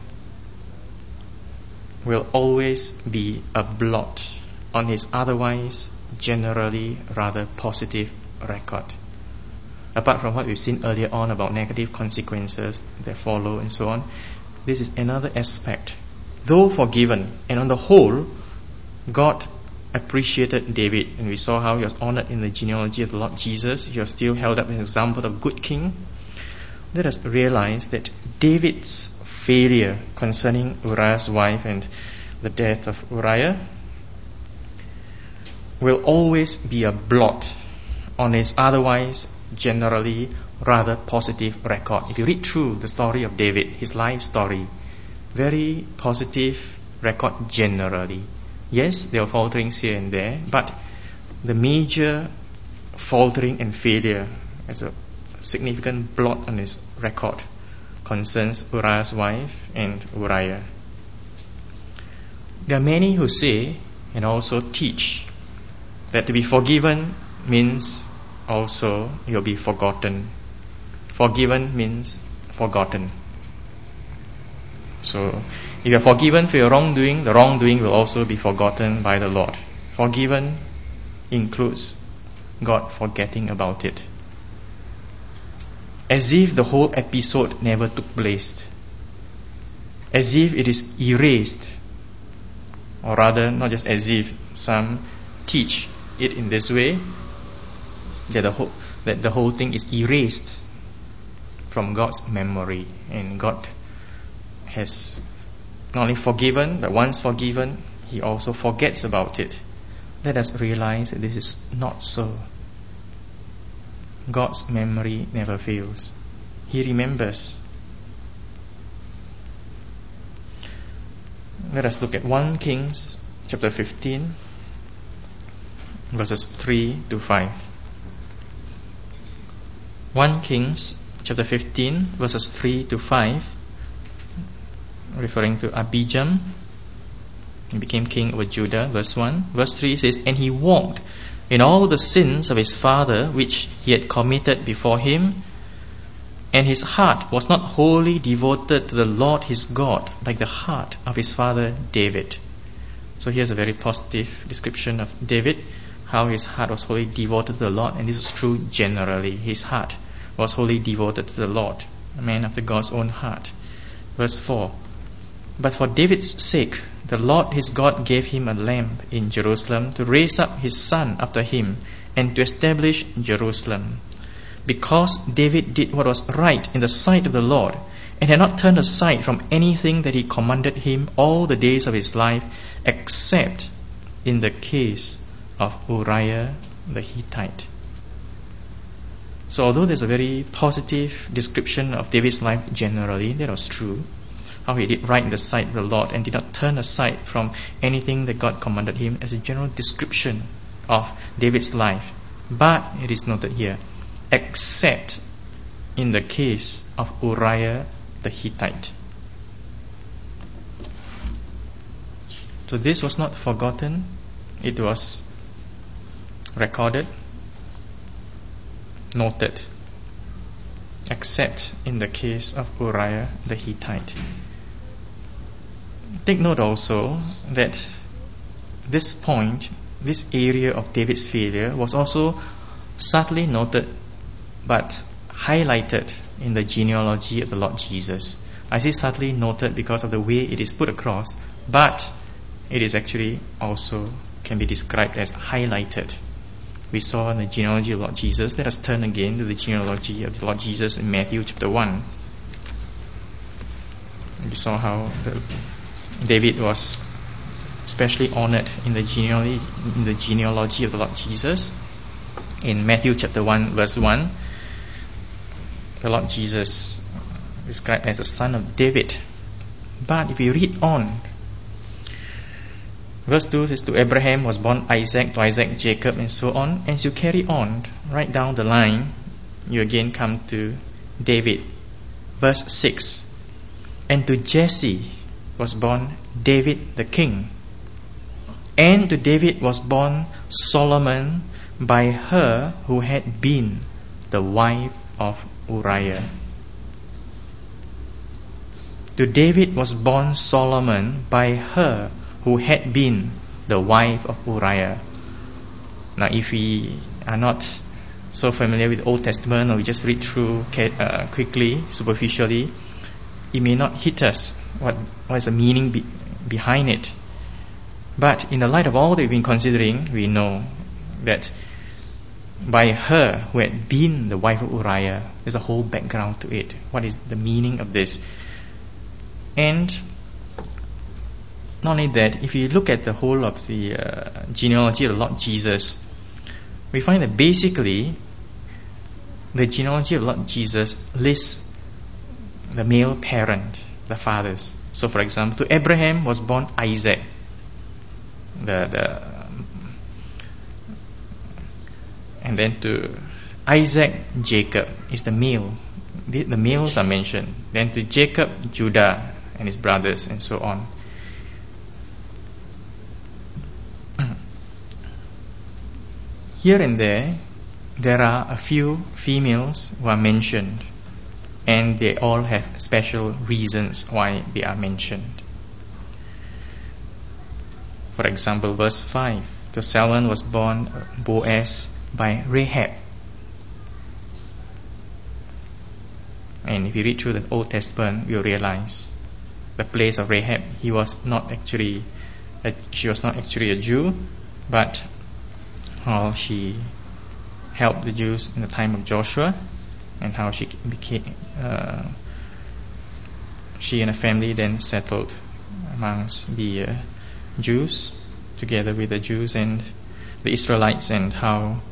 will always be a blot on his otherwise generally rather positive record. Apart from what we've seen earlier on about negative consequences that follow and so on, this is another aspect. Though forgiven, and on the whole, God appreciated David, and we saw how he was honored in the genealogy of the Lord Jesus. He was still held up as an example of a good king. Let us realize that David's failure concerning Uriah's wife and the death of Uriah will always be a blot on his otherwise generally rather positive record. If you read through the story of David, his life story, very positive record generally. Yes, there are falterings here and there, but the major faltering and failure as a significant blot on his record concerns Uriah's wife and Uriah. There are many who say and also teach that to be forgiven means also you'll be forgotten. Forgiven means forgotten. So, if you are forgiven for your wrongdoing, the wrongdoing will also be forgotten by the Lord. Forgiven includes God forgetting about it. As if the whole episode never took place. As if it is erased. Or rather, not just as if, some teach it in this way, that the whole, that the whole thing is erased from God's memory, and God has not only forgiven, but once forgiven, He also forgets about it. Let us realize that this is not so. God's memory never fails. He remembers. Let us look at First Kings chapter fifteen, verses three to five. First Kings chapter fifteen, verses three to five, referring to Abijam. He became king over Judah. Verse one. Verse three says, "And he walked in all the sins of his father which he had committed before him, and his heart was not wholly devoted to the Lord his God, like the heart of his father David." So here's a very positive description of David, how his heart was wholly devoted to the Lord, and this is true generally. His heart was wholly devoted to the Lord, a man after God's own heart. Verse four. "But for David's sake, the Lord his God gave him a lamp in Jerusalem to raise up his son after him and to establish Jerusalem. Because David did what was right in the sight of the Lord and had not turned aside from anything that he commanded him all the days of his life, except in the case of Uriah the Hittite." So although there's a very positive description of David's life generally, that was true, how he did right in the sight of the Lord and did not turn aside from anything that God commanded him, as a general description of David's life. But it is noted here, except in the case of Uriah the Hittite. So this was not forgotten, it was recorded, noted, except in the case of Uriah the Hittite. Take note also that this point, this area of David's failure, was also subtly noted but highlighted in the genealogy of the Lord Jesus. I say subtly noted because of the way it is put across, but it is actually also can be described as highlighted. We saw in the genealogy of the Lord Jesus. Let us turn again to the genealogy of the Lord Jesus in Matthew chapter one. We saw how the, David was especially honored in the genealogy, in the genealogy of the Lord Jesus. In Matthew chapter one, verse one, the Lord Jesus described as the son of David. But if you read on, verse two says, "To Abraham was born Isaac, to Isaac Jacob," and so on. As you carry on right down the line, you again come to David. Verse six, "And to Jesse was born David the king. And to David was born Solomon by her who had been the wife of Uriah." To David was born Solomon by her who had been the wife of Uriah. Now, if we are not so familiar with the Old Testament, or we just read through uh, quickly, superficially, it may not hit us what, what is the meaning be, behind it. But in the light of all that we've been considering, we know that by her who had been the wife of Uriah, there's a whole background to it. What is the meaning of this? And not only that, if you look at the whole of the uh, genealogy of the Lord Jesus, we find that basically the genealogy of the Lord Jesus lists the male parent, the fathers. So for example, to Abraham was born Isaac, the, the and then to Isaac, Jacob is the male. The, the males are mentioned. Then to Jacob, Judah and his brothers, and so on. Here and there, there are a few females who are mentioned, and they all have special reasons why they are mentioned. For example, verse five, to Salmon was born Boaz by Rahab. And if you read through the Old Testament, you'll realize the place of Rahab. He was not actually, a, she was not actually a Jew, but how she helped the Jews in the time of Joshua, and how she became, uh, she and her family then settled amongst the uh, Jews, together with the Jews and the Israelites, and how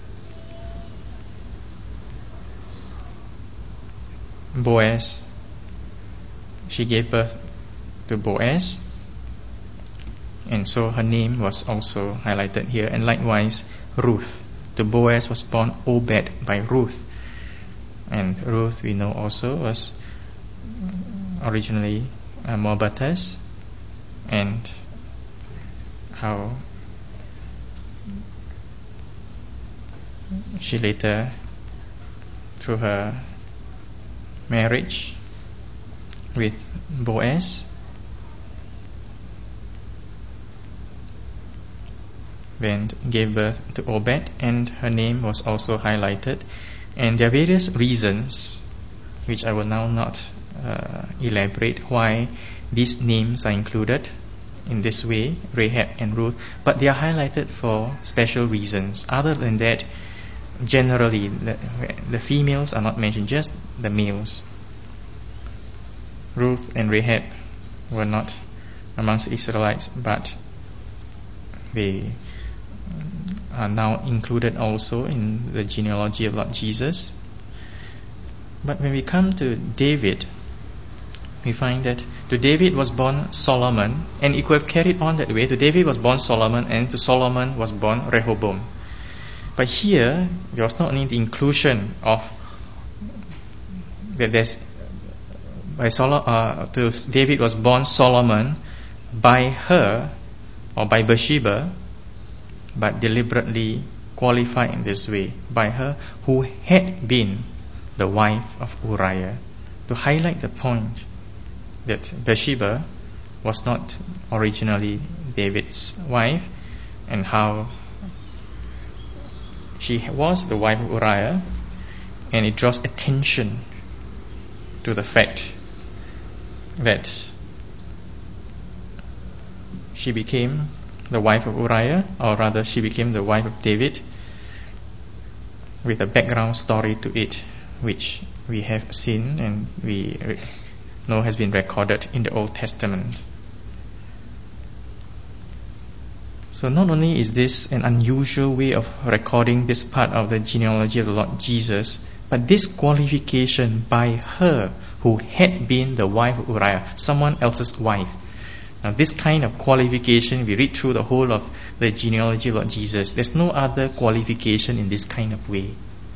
Boaz, she gave birth to Boaz, and so her name was also highlighted here. And likewise Ruth, to Boaz was born Obed by Ruth, and Ruth we know also was originally a Moabitess, and how she later, through her marriage with Boaz, then gave birth to Obed, and her name was also highlighted. And there are various reasons which I will now not uh, elaborate why these names are included in this way, Rahab and Ruth, but they are highlighted for special reasons. Other than that, generally the, the females are not mentioned, just the males. Ruth and Rahab were not amongst the Israelites, but they are now included also in the genealogy of Lord Jesus. But when we come to David, we find that to David was born Solomon, and it could have carried on that way. To David was born Solomon, and to Solomon was born Rehoboam. But here, there was not only the inclusion of that there's by Sol- uh, to David was born Solomon by her or by Bathsheba, but deliberately qualified in this way, by her who had been the wife of Uriah, to highlight the point that Bathsheba was not originally David's wife, and how she was the wife of Uriah, and it draws attention to the fact that she became the wife of Uriah, or rather she became the wife of David, with a background story to it, which we have seen and we know has been recorded in the Old Testament. So not only is this an unusual way of recording this part of the genealogy of the Lord Jesus, but this qualification by her who had been the wife of Uriah, someone else's wife. Now this kind of qualification, we read through the whole of the genealogy of Lord Jesus. There's no other qualification in this kind of way.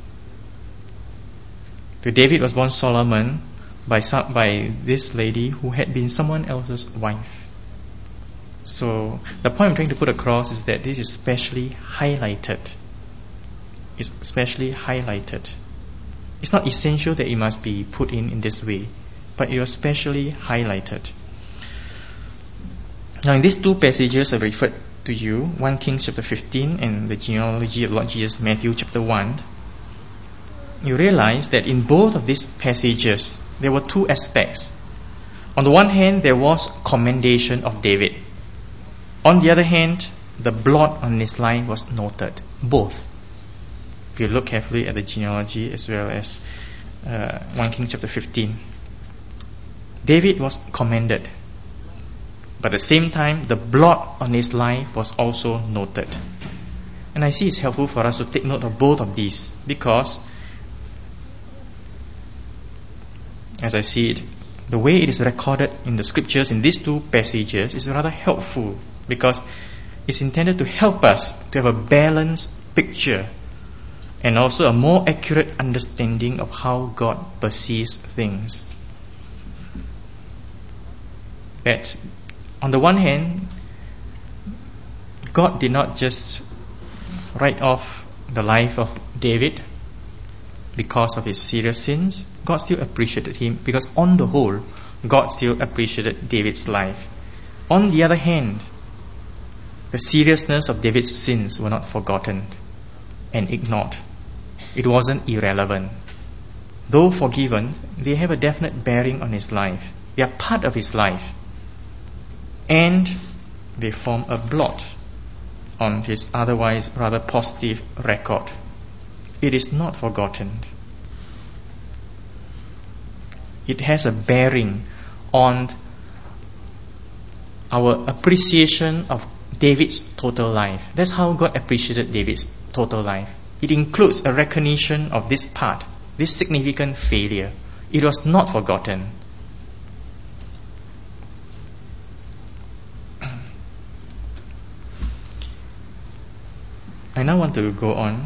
To David was born Solomon by some, by this lady who had been someone else's wife. So the point I'm trying to put across is that this is specially highlighted. It's specially highlighted. It's not essential that it must be put in in this way, but it was specially highlighted. Now in these two passages I've referred to you, First Kings chapter fifteen and the genealogy of Lord Jesus, Matthew chapter one, you realize that in both of these passages there were two aspects. On the one hand, there was commendation of David. On the other hand, the blot on his life was noted. Both. If you look carefully at the genealogy as well as uh, First Kings chapter fifteen, David was commended, but at the same time, the blot on his life was also noted. And I see it's helpful for us to take note of both of these, because as I see it, the way it is recorded in the scriptures in these two passages is rather helpful, because it's intended to help us to have a balanced picture and also a more accurate understanding of how God perceives things. That on the one hand, God did not just write off the life of David because of his serious sins. God still appreciated him, because on the whole, God still appreciated David's life. On the other hand, the seriousness of David's sins were not forgotten and ignored. It wasn't irrelevant. Though forgiven, they have a definite bearing on his life. They are part of his life. And they form a blot on his otherwise rather positive record. It is not forgotten. It has a bearing on our appreciation of David's total life. That's how God appreciated David's total life. It includes a recognition of this part, this significant failure. It was not forgotten. I now want to go on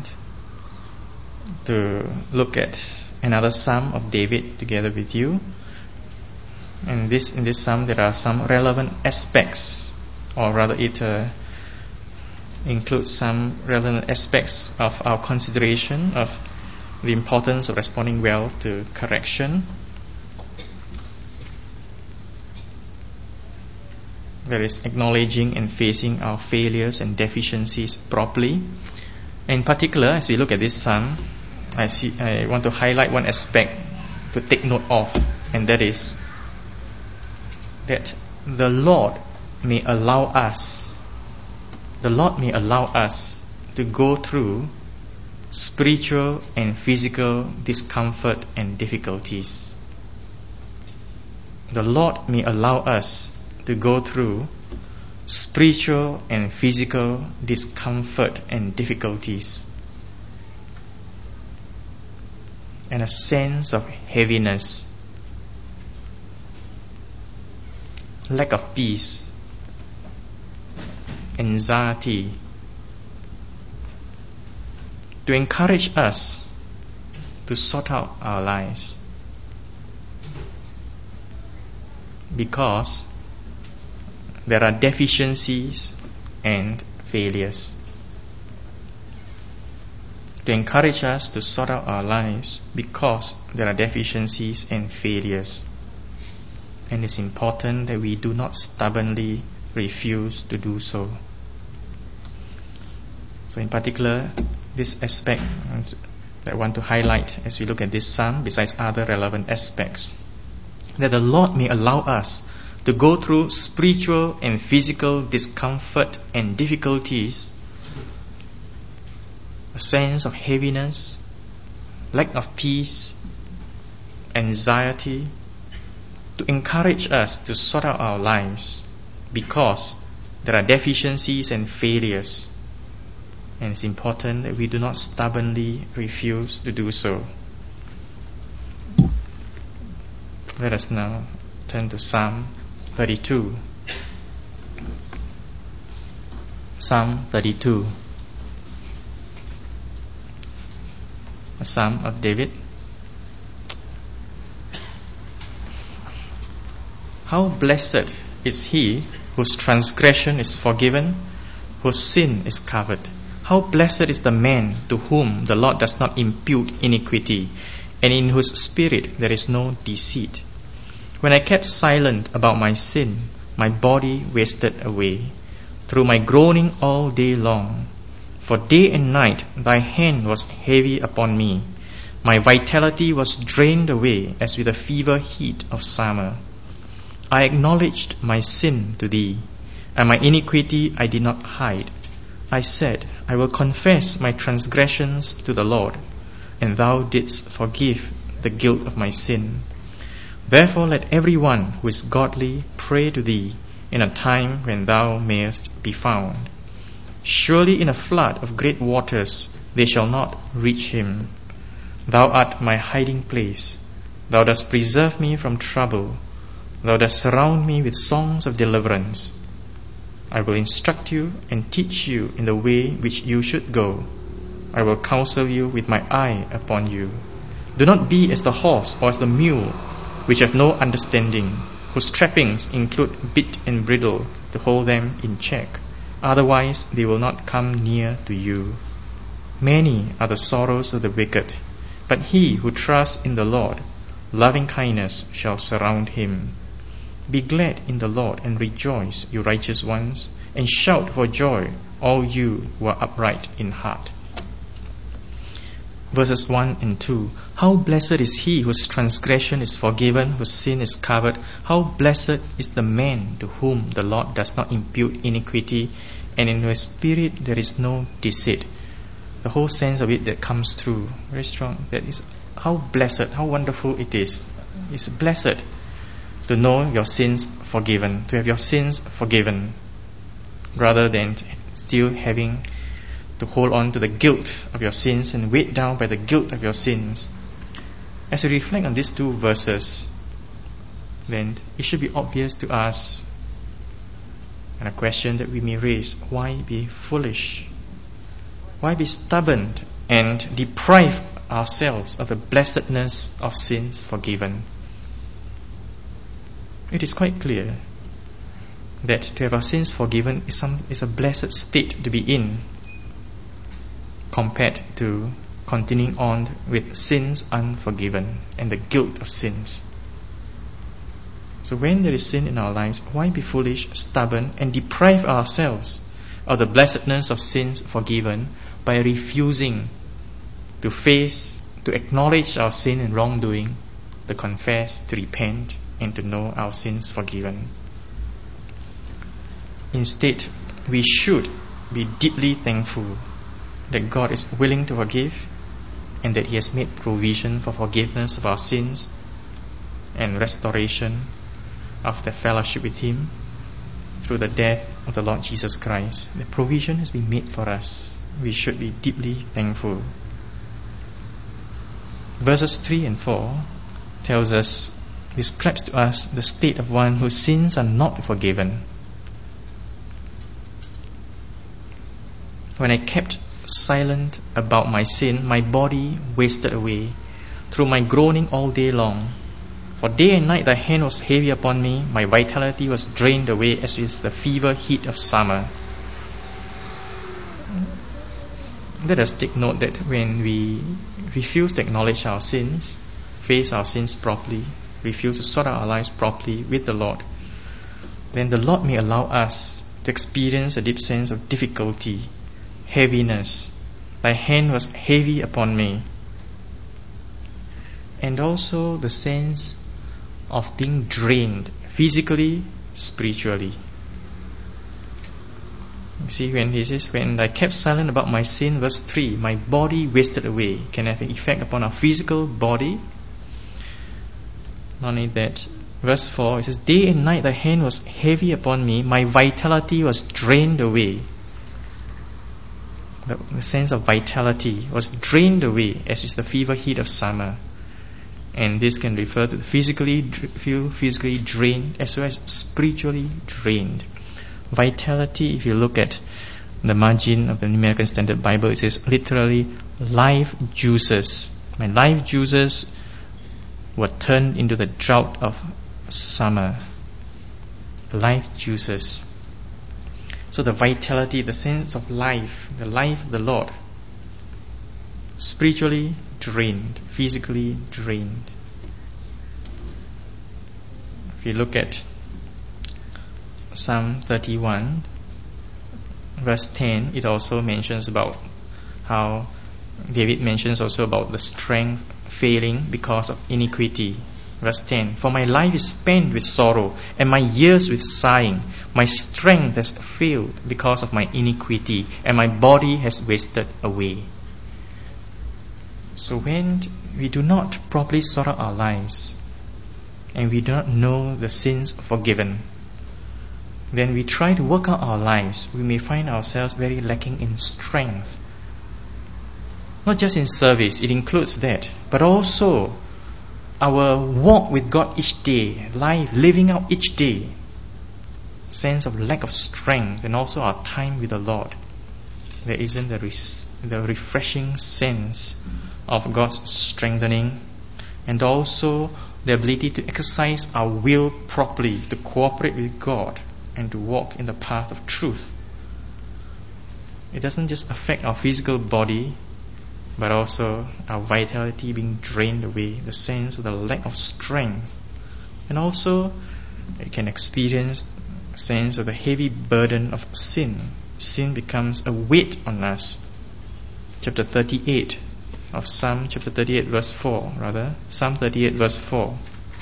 to look at another psalm of David together with you. And this in this psalm there are some relevant aspects, or rather it uh, includes some relevant aspects of our consideration of the importance of responding well to correction. That is, acknowledging and facing our failures and deficiencies properly. In particular, as we look at this psalm, I see I want to highlight one aspect to take note of, and that is that the Lord may allow us, the Lord may allow us to go through spiritual and physical discomfort and difficulties. The Lord may allow us to go through spiritual and physical discomfort and difficulties, and a sense of heaviness, lack of peace, anxiety, to encourage us to sort out our lives, because there are deficiencies and failures. To encourage us to sort out our lives because there are deficiencies and failures. And it's important that we do not stubbornly refuse to do so. So in particular, this aspect that I want to highlight as we look at this psalm, besides other relevant aspects, that the Lord may allow us to go through spiritual and physical discomfort and difficulties, a sense of heaviness, lack of peace, anxiety, to encourage us to sort out our lives because there are deficiencies and failures, and it's important that we do not stubbornly refuse to do so. Let us now turn to Psalm thirty-two. Psalm thirty-two, a psalm of David. How blessed is he whose transgression is forgiven, whose sin is covered. How blessed is the man to whom the Lord does not impute iniquity, and in whose spirit there is no deceit. When I kept silent about my sin, my body wasted away, through my groaning all day long. For day and night thy hand was heavy upon me. My vitality was drained away as with the fever heat of summer. I acknowledged my sin to thee, and my iniquity I did not hide. I said, I will confess my transgressions to the Lord, and thou didst forgive the guilt of my sin. Therefore let every one who is godly pray to thee in a time when thou mayest be found. Surely in a flood of great waters they shall not reach him. Thou art my hiding place. Thou dost preserve me from trouble. Thou dost surround me with songs of deliverance. I will instruct you and teach you in the way which you should go. I will counsel you with my eye upon you. Do not be as the horse or as the mule, which have no understanding, whose trappings include bit and bridle to hold them in check. Otherwise they will not come near to you. Many are the sorrows of the wicked, but he who trusts in the Lord, loving kindness shall surround him. Be glad in the Lord and rejoice, you righteous ones, and shout for joy, all you who are upright in heart. Verses one and two. How blessed is he whose transgression is forgiven, whose sin is covered. How blessed is the man to whom the Lord does not impute iniquity, and in whose spirit there is no deceit. The whole sense of it that comes through, very strong. That is how blessed, how wonderful it is. It's blessed to know your sins forgiven, to have your sins forgiven, rather than still having to hold on to the guilt of your sins and weighed down by the guilt of your sins. As we reflect on these two verses, then it should be obvious to us, and a question that we may raise: why be foolish? Why be stubborn and deprive ourselves of the blessedness of sins forgiven? It is quite clear that to have our sins forgiven is, some, is a blessed state to be in, compared to continuing on with sins unforgiven and the guilt of sins. So when there is sin in our lives, why be foolish, stubborn, and deprive ourselves of the blessedness of sins forgiven by refusing to face, to acknowledge our sin and wrongdoing, to confess, to repent, and to know our sins forgiven? Instead, we should be deeply thankful that God is willing to forgive, and that He has made provision for forgiveness of our sins and restoration of the fellowship with Him through the death of the Lord Jesus Christ. The provision has been made for us. We should be deeply thankful. Verses three and four tells us, describes to us the state of one whose sins are not forgiven. When I kept silent about my sin, my body wasted away through my groaning all day long. For day and night thy hand was heavy upon me, my vitality was drained away as is the fever heat of summer. Let us take note that when we refuse to acknowledge our sins, face our sins properly, refuse to sort out our lives properly with the Lord, then the Lord may allow us to experience a deep sense of difficulty, heaviness. Thy hand was heavy upon me. And also the sense of being drained physically, spiritually. You see, when he says, when I kept silent about my sin, verse three, my body wasted away, can have an effect upon our physical body. Not only that, verse four, it says, day and night thy hand was heavy upon me, my vitality was drained away. The, the sense of vitality was drained away as is the fever heat of summer. And this can refer to physically feel physically drained as well as spiritually drained. Vitality, if you look at the margin of the New American Standard Bible, it says literally life juices. My life juices were turned into the drought of summer. Life juices. So the vitality, the sense of life, the life of the Lord, spiritually drained, physically drained. If you look at Psalm thirty-one, verse ten, it also mentions about how David mentions also about the strength failing because of iniquity. Verse ten, for my life is spent with sorrow, and my years with sighing. My strength has failed because of my iniquity, and my body has wasted away. So when we do not properly sort out our lives, and we do not know the sins forgiven, then we try to work out our lives, we may find ourselves very lacking in strength. Not just in service, it includes that, but also our walk with God each day, life, living out each day, sense of lack of strength, and also our time with the Lord. There isn't the, res- the refreshing sense of God's strengthening, and also the ability to exercise our will properly, to cooperate with God, and to walk in the path of truth. It doesn't just affect our physical body, but also our vitality being drained away, the sense of the lack of strength. And also, you can experience a sense of the heavy burden of sin. Sin becomes a weight on us. Chapter thirty-eight of Psalm, chapter thirty-eight, verse four, rather. Psalm thirty-eight, verse four.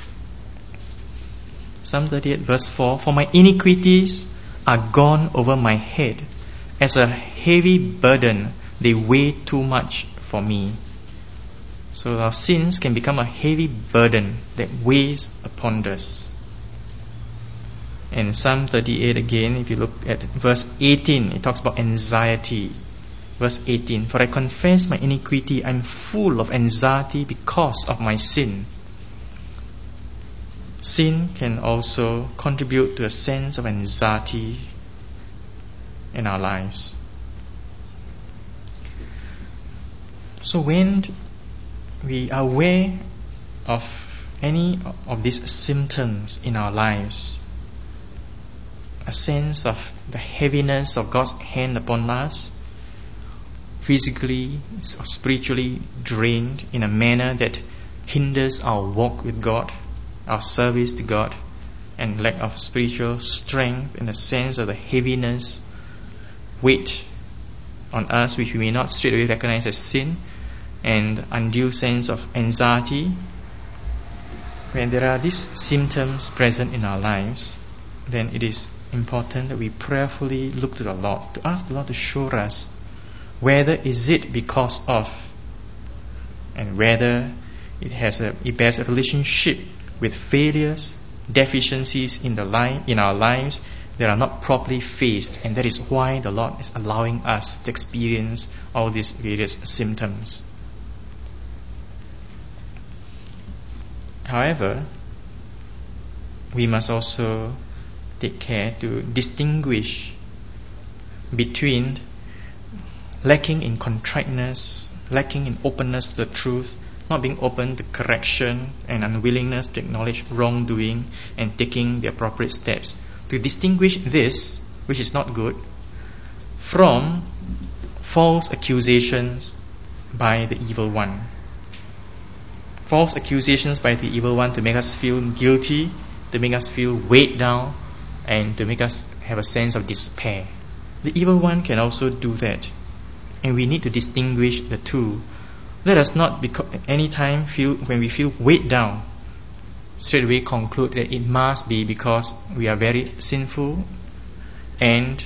Psalm thirty-eight, verse four. For my iniquities are gone over my head. As a heavy burden, they weigh too much for me. So our sins can become a heavy burden that weighs upon us. And Psalm thirty-eight again, if you look at verse eighteen, it talks about anxiety. Verse eighteen, for I confess my iniquity, I am full of anxiety because of my sin. Sin can also contribute to a sense of anxiety in our lives. So when we are aware of any of these symptoms in our lives, a sense of the heaviness of God's hand upon us, physically or spiritually drained in a manner that hinders our walk with God, our service to God, and lack of spiritual strength in the sense of the heaviness, weight on us which we may not straight away recognize as sin, and undue sense of anxiety. When there are these symptoms present in our lives, then it is important that we prayerfully look to the Lord, to ask the Lord to show us whether is it because of, and whether it has a it bears a relationship with failures, deficiencies in the life in our lives that are not properly faced, and that is why the Lord is allowing us to experience all these various symptoms. However, we must also take care to distinguish between lacking in contriteness, lacking in openness to the truth, not being open to correction, and unwillingness to acknowledge wrongdoing and taking the appropriate steps. To distinguish this, which is not good, from false accusations by the evil one. False accusations by the evil one to make us feel guilty, to make us feel weighed down, and to make us have a sense of despair. The evil one can also do that, and we need to distinguish the two. Let us not beco- any time feel when we feel weighed down, straight away conclude that it must be because we are very sinful, and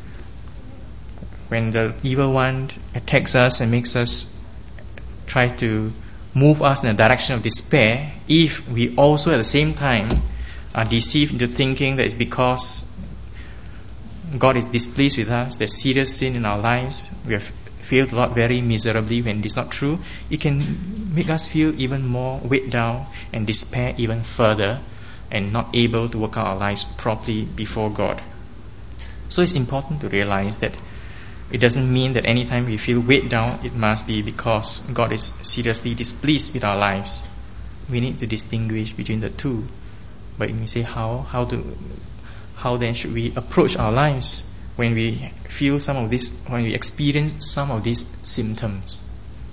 when the evil one attacks us and makes us try to move us in a direction of despair, if we also at the same time are deceived into thinking that it's because God is displeased with us, there's serious sin in our lives, we have failed a lot very miserably when it is not true, it can make us feel even more weighed down and despair even further, and not able to work out our lives properly before God. So it's important to realize that it doesn't mean that anytime we feel weighed down, it must be because God is seriously displeased with our lives. We need to distinguish between the two. But you may say, how? How to? How then should we approach our lives when we feel some of this, when we experience some of these symptoms?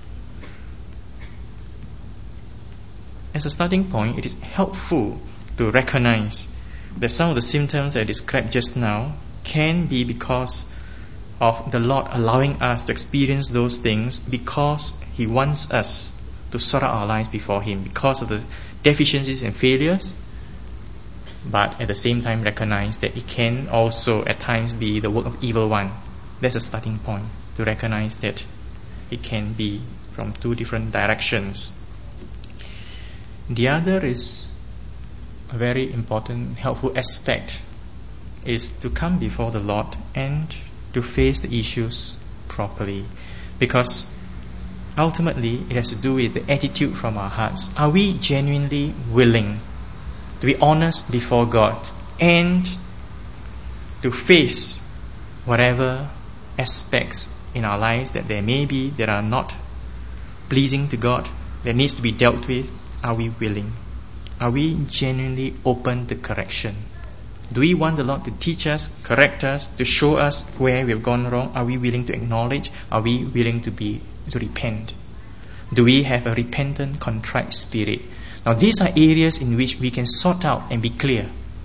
As a starting point, it is helpful to recognize that some of the symptoms I described just now can be because of the Lord allowing us to experience those things, because He wants us to sort out our lives before Him, because of the deficiencies and failures, but at the same time recognize that it can also at times be the work of evil one. That's a starting point, to recognize that it can be from two different directions. The other is a very important, helpful aspect, is to come before the Lord and to face the issues properly, because ultimately it has to do with the attitude from our hearts. Are we genuinely willing to be honest before God and to face whatever aspects in our lives that there may be that are not pleasing to God, that needs to be dealt with? Are we willing? Are we genuinely open to correction? Do we want the Lord to teach us, correct us, to show us where we have gone wrong? Are we willing to acknowledge? Are we willing to be to repent? Do we have a repentant, contrite spirit? Now these are areas in which we can sort out and be clear.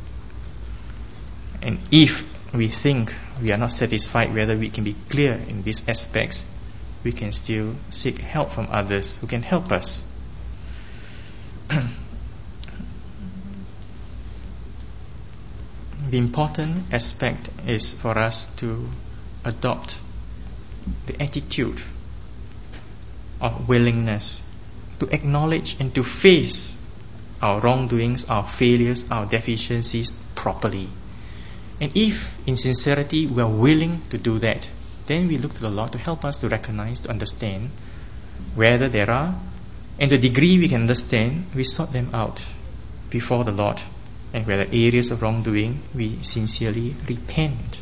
And if we think we are not satisfied whether we can be clear in these aspects, we can still seek help from others who can help us. The important aspect is for us to adopt the attitude of willingness to acknowledge and to face our wrongdoings, our failures, our deficiencies properly. And if in sincerity we are willing to do that, then we look to the Lord to help us to recognize, to understand whether there are, and the degree we can understand, we sort them out before the Lord. And where the areas of wrongdoing, we sincerely repent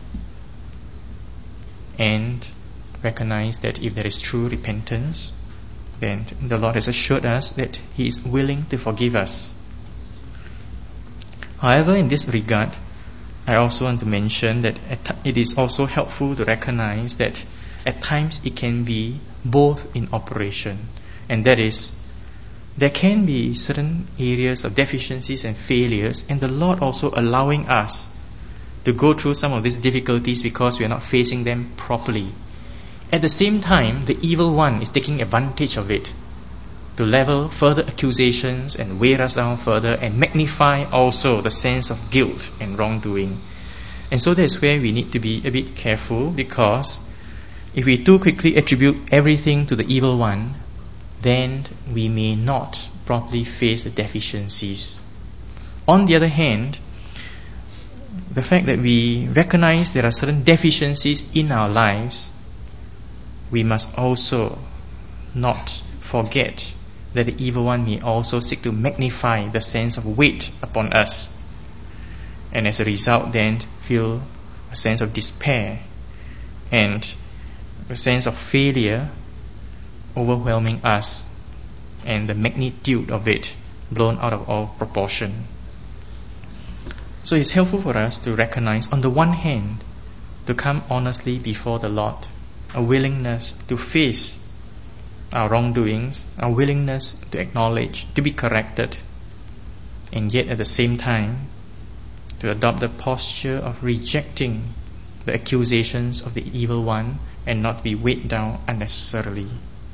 and recognize that if there is true repentance, then the Lord has assured us that He is willing to forgive us. However, in this regard, I also want to mention that it is also helpful to recognize that at times it can be both in operation, and that is, there can be certain areas of deficiencies and failures, and the Lord also allowing us to go through some of these difficulties because we are not facing them properly. At the same time, the evil one is taking advantage of it to level further accusations and weigh us down further and magnify also the sense of guilt and wrongdoing. And so that's where we need to be a bit careful, because if we too quickly attribute everything to the evil one, then we may not properly face the deficiencies. On the other hand, the fact that we recognize there are certain deficiencies in our lives, we must also not forget that the evil one may also seek to magnify the sense of weight upon us, and as a result then feel a sense of despair and a sense of failure overwhelming us, and the magnitude of it blown out of all proportion. So it's helpful for us to recognize, on the one hand, to come honestly before the Lord, a willingness to face our wrongdoings, a willingness to acknowledge, to be corrected, and yet at the same time to adopt the posture of rejecting the accusations of the evil one and not be weighed down unnecessarily.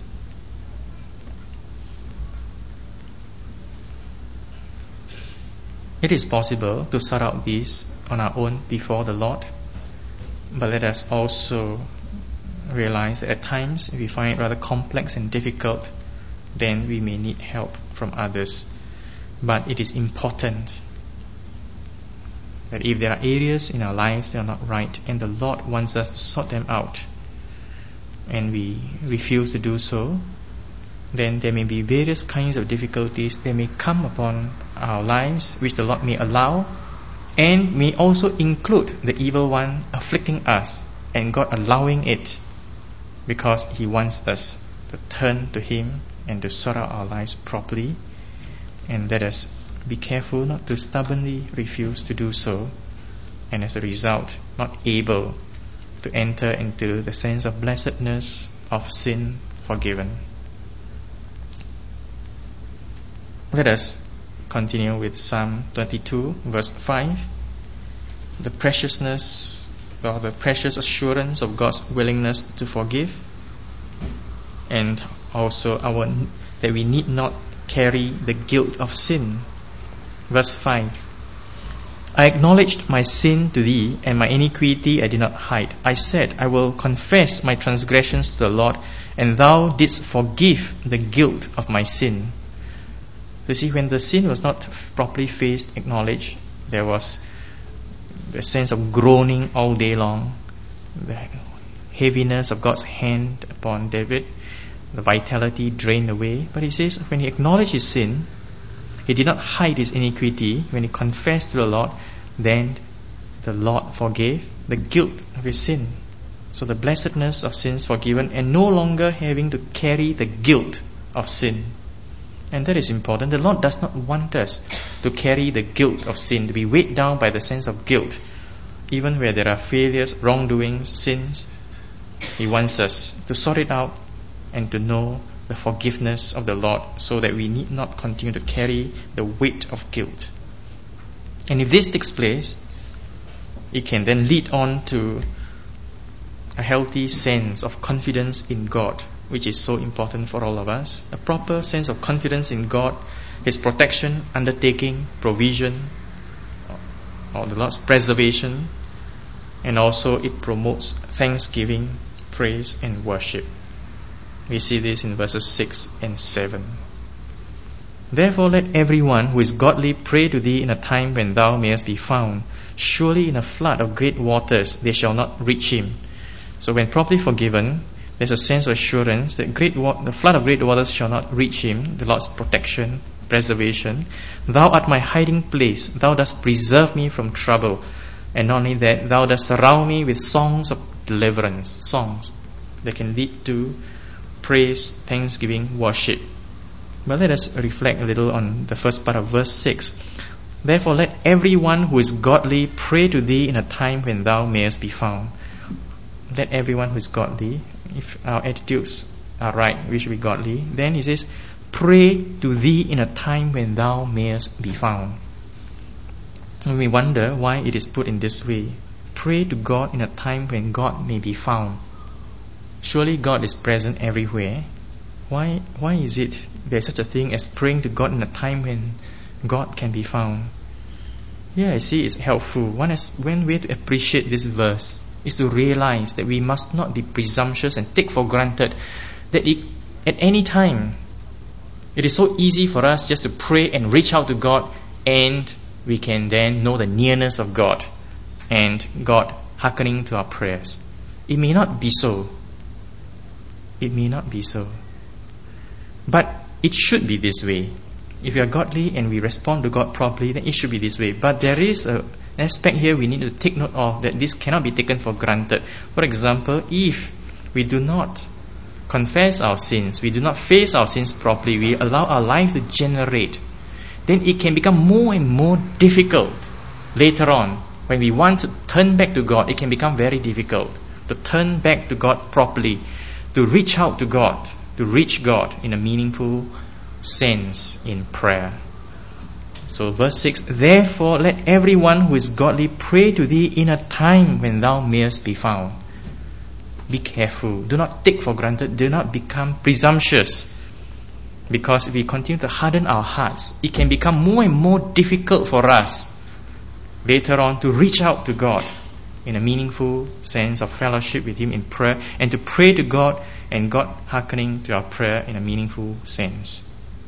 It is possible to sort out this on our own before the Lord, but let us also realize that at times if we find it rather complex and difficult, then we may need help from others. But it is important that if there are areas in our lives that are not right and the Lord wants us to sort them out, and we refuse to do so, then there may be various kinds of difficulties that may come upon our lives, which the Lord may allow, and may also include the evil one afflicting us, and God allowing it because He wants us to turn to Him and to sort out our lives properly. And let us be careful not to stubbornly refuse to do so, and as a result not able to enter into the sense of blessedness of sin forgiven. Let us continue with Psalm twenty-two, verse five. The preciousness, or the precious assurance of God's willingness to forgive, and also our that we need not carry the guilt of sin. Verse five. I acknowledged my sin to thee, and my iniquity I did not hide. I said, I will confess my transgressions to the Lord, and thou didst forgive the guilt of my sin. You see, when the sin was not properly faced, acknowledged, there was a sense of groaning all day long, the heaviness of God's hand upon David, the vitality drained away. But he says, when he acknowledged his sin, he did not hide his iniquity. When he confessed to the Lord, then the Lord forgave the guilt of his sin. So the blessedness of sins forgiven, and no longer having to carry the guilt of sin. And that is important. The Lord does not want us to carry the guilt of sin, to be weighed down by the sense of guilt. Even where there are failures, wrongdoings, sins, He wants us to sort it out and to know the forgiveness of the Lord, so that we need not continue to carry the weight of guilt. And if this takes place, it can then lead on to a healthy sense of confidence in God, which is so important for all of us. A proper sense of confidence in God, His protection, undertaking, provision, or the Lord's preservation, and also it promotes thanksgiving, praise, and worship. We see this in verses six and seven. Therefore let everyone who is godly pray to thee in a time when thou mayest be found. Surely in a flood of great waters they shall not reach him. So when properly forgiven, there's a sense of assurance that great wa- the flood of great waters shall not reach him, the Lord's protection, preservation. Thou art my hiding place, thou dost preserve me from trouble. And not only that, thou dost surround me with songs of deliverance, songs that can lead to praise, thanksgiving, worship. But let us reflect a little on the first part of verse six. Therefore let everyone who is godly pray to thee in a time when thou mayest be found. Let everyone who is godly, if our attitudes are right, we should be godly, then he says, pray to thee in a time when thou mayest be found. And we wonder why it is put in this way. Pray to God in a time when God may be found. Surely God is present everywhere. Why why is it there's such a thing as praying to God in a time when God can be found? Yeah, I see it's helpful. One, has, one way to appreciate this verse is to realize that we must not be presumptuous and take for granted that it, at any time it is so easy for us just to pray and reach out to God, and we can then know the nearness of God and God hearkening to our prayers. It may not be so. It may not be so. But it should be this way. If we are godly and we respond to God properly, then it should be this way. But there is a, an aspect here we need to take note of, that this cannot be taken for granted. For example, if we do not confess our sins, we do not face our sins properly, we allow our life to generate, then it can become more and more difficult later on. When we want to turn back to God, it can become very difficult to turn back to God properly, to reach out to God, to reach God in a meaningful sense in prayer. So verse six, therefore let everyone who is godly pray to thee in a time when thou mayest be found. Be careful. Do not take for granted. Do not become presumptuous. Because if we continue to harden our hearts, it can become more and more difficult for us later on to reach out to God in a meaningful sense of fellowship with Him in prayer, and to pray to God and God hearkening to our prayer in a meaningful sense.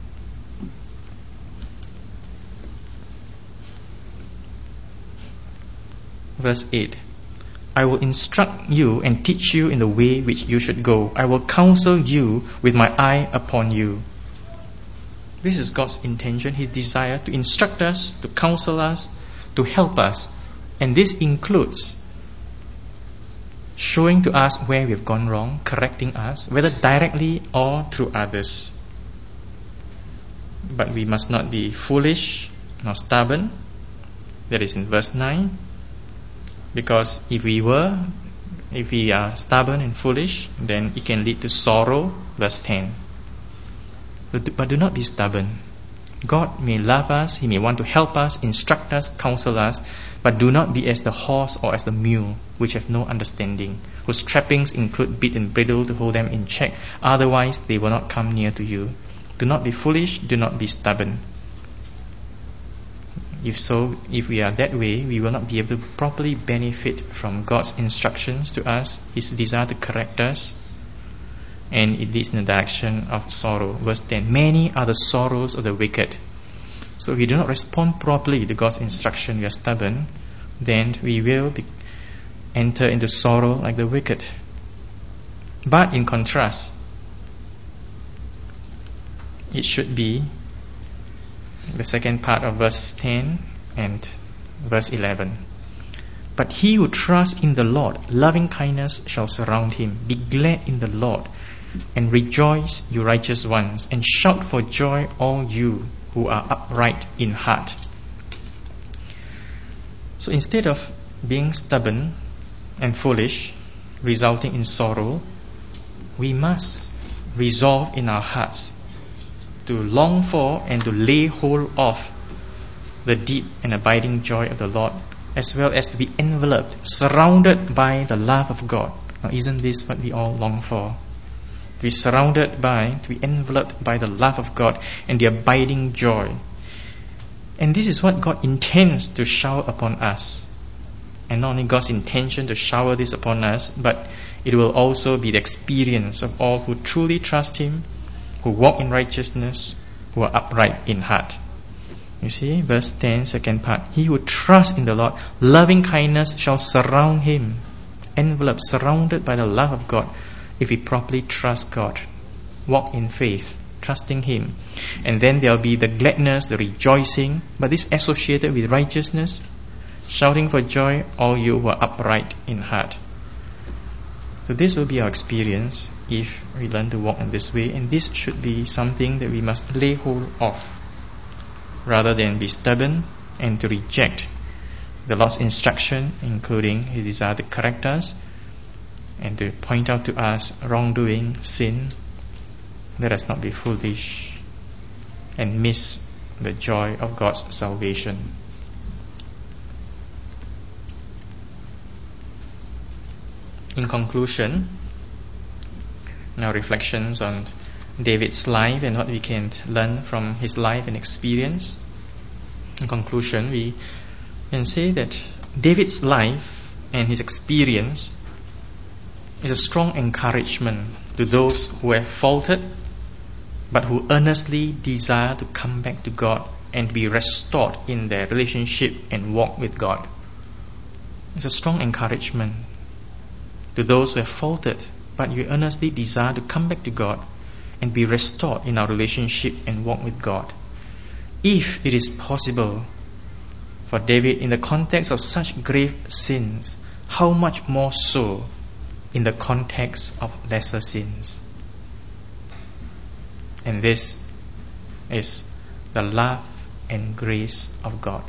Verse eight, I will instruct you and teach you in the way which you should go. I will counsel you with my eye upon you. This is God's intention, His desire to instruct us, to counsel us, to help us. And this includes showing to us where we've gone wrong, correcting us, whether directly or through others. But we must not be foolish nor stubborn. That is in verse nine. Because if we were, if we are stubborn and foolish, then it can lead to sorrow. Verse ten. But do not be stubborn. God may love us, He may want to help us, instruct us, counsel us, but do not be as the horse or as the mule, which have no understanding, whose trappings include bit and bridle to hold them in check, otherwise they will not come near to you. Do not be foolish, do not be stubborn. If so, if we are that way, we will not be able to properly benefit from God's instructions to us, His desire to correct us, and it leads in the direction of sorrow. Verse ten, many are the sorrows of the wicked. So if we do not respond properly to God's instruction, we are stubborn, then we will be, enter into sorrow like the wicked. But in contrast, it should be the second part of verse ten and verse eleven. But he who trusts in the Lord, loving kindness shall surround him. Be glad in the Lord, and rejoice, you righteous ones, and shout for joy, all you who are upright in heart. So instead of being stubborn and foolish, resulting in sorrow, we must resolve in our hearts to long for and to lay hold of the deep and abiding joy of the Lord, as well as to be enveloped, surrounded by the love of God. Now, isn't this what we all long for? To be surrounded by, to be enveloped by the love of God and the abiding joy. And this is what God intends to shower upon us. And not only God's intention to shower this upon us, but it will also be the experience of all who truly trust Him, who walk in righteousness, who are upright in heart. You see, verse ten, second part. He who trusts in the Lord, loving kindness shall surround him. Enveloped, surrounded by the love of God. If we properly trust God, walk in faith, trusting Him. And then there will be the gladness, the rejoicing, but this associated with righteousness, shouting for joy, all you who are upright in heart. So this will be our experience if we learn to walk in this way, and this should be something that we must lay hold of, rather than be stubborn and to reject the Lord's instruction, including His desire to correct us and to point out to us wrongdoing, sin. Let us not be foolish and miss the joy of God's salvation. In conclusion, now reflections on David's life and what we can learn from his life and experience. In conclusion, we can say that David's life and his experience is a strong encouragement to those who have faltered but who earnestly desire to come back to God and be restored in their relationship and walk with God. It's a strong encouragement to those who have faltered but we earnestly desire to come back to God and be restored in our relationship and walk with God. If it is possible for David in the context of such grave sins, how much more so in the context of lesser sins? And this is the love and grace of God.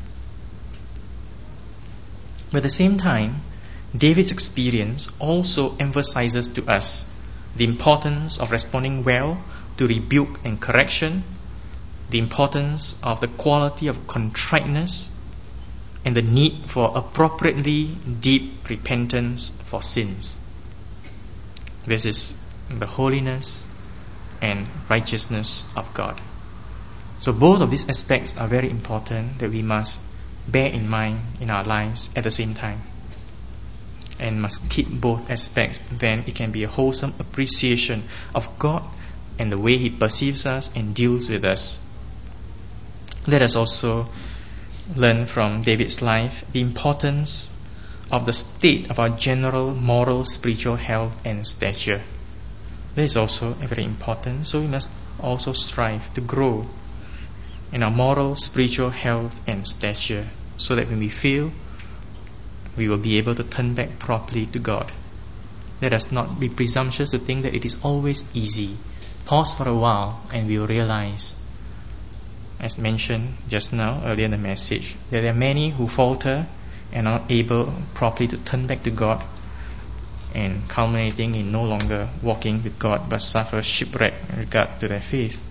But at the same time, David's experience also emphasizes to us the importance of responding well to rebuke and correction, the importance of the quality of contriteness, and the need for appropriately deep repentance for sins. This is the holiness and righteousness of God. So both of these aspects are very important that we must bear in mind in our lives at the same time, and must keep both aspects. Then it can be a wholesome appreciation of God and the way He perceives us and deals with us. Let us also learn from David's life the importance of the state of our general moral, spiritual health and stature. That is also very important. So we must also strive to grow in our moral, spiritual health and stature, so that when we fail, we will be able to turn back properly to God. Let us not be presumptuous to think that it is always easy. Pause for a while and we will realize, as mentioned just now earlier in the message, that there are many who falter and are not able properly to turn back to God, and culminating in no longer walking with God but suffer shipwreck in regard to their faith.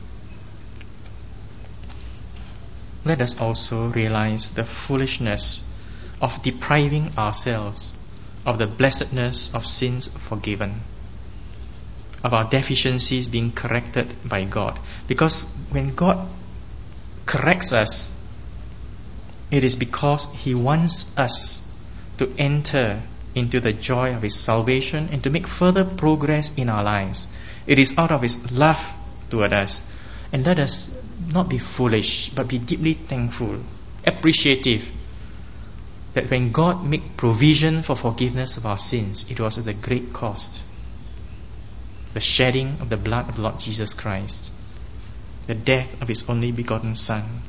Let us also realize the foolishness of depriving ourselves of the blessedness of sins forgiven, of our deficiencies being corrected by God. Because when God corrects us, It is because He wants us to enter into the joy of His salvation and to make further progress in our lives. It is out of His love toward us. And let us not be foolish, but be deeply thankful, appreciative, that when God made provision for forgiveness of our sins, it was at a great cost. The shedding of the blood of the Lord Jesus Christ, the death of His only begotten Son.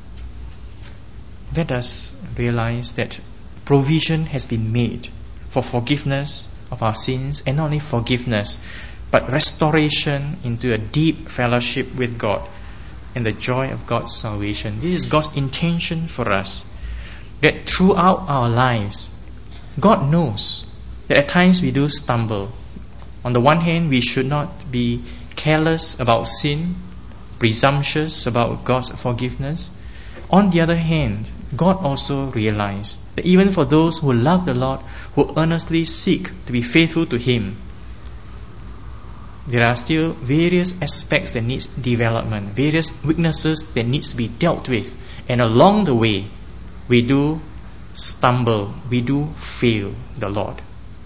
Let us realize that provision has been made for forgiveness of our sins, and not only forgiveness, but restoration into a deep fellowship with God and the joy of God's salvation. This is God's intention for us, that throughout our lives, God knows that at times we do stumble. On the one hand, we should not be careless about sin, presumptuous about God's forgiveness. On the other hand, God also realized that even for those who love the Lord, who earnestly seek to be faithful to Him, there are still various aspects that needs development, various weaknesses that needs to be dealt with. And along the way, we do stumble, we do fail the Lord.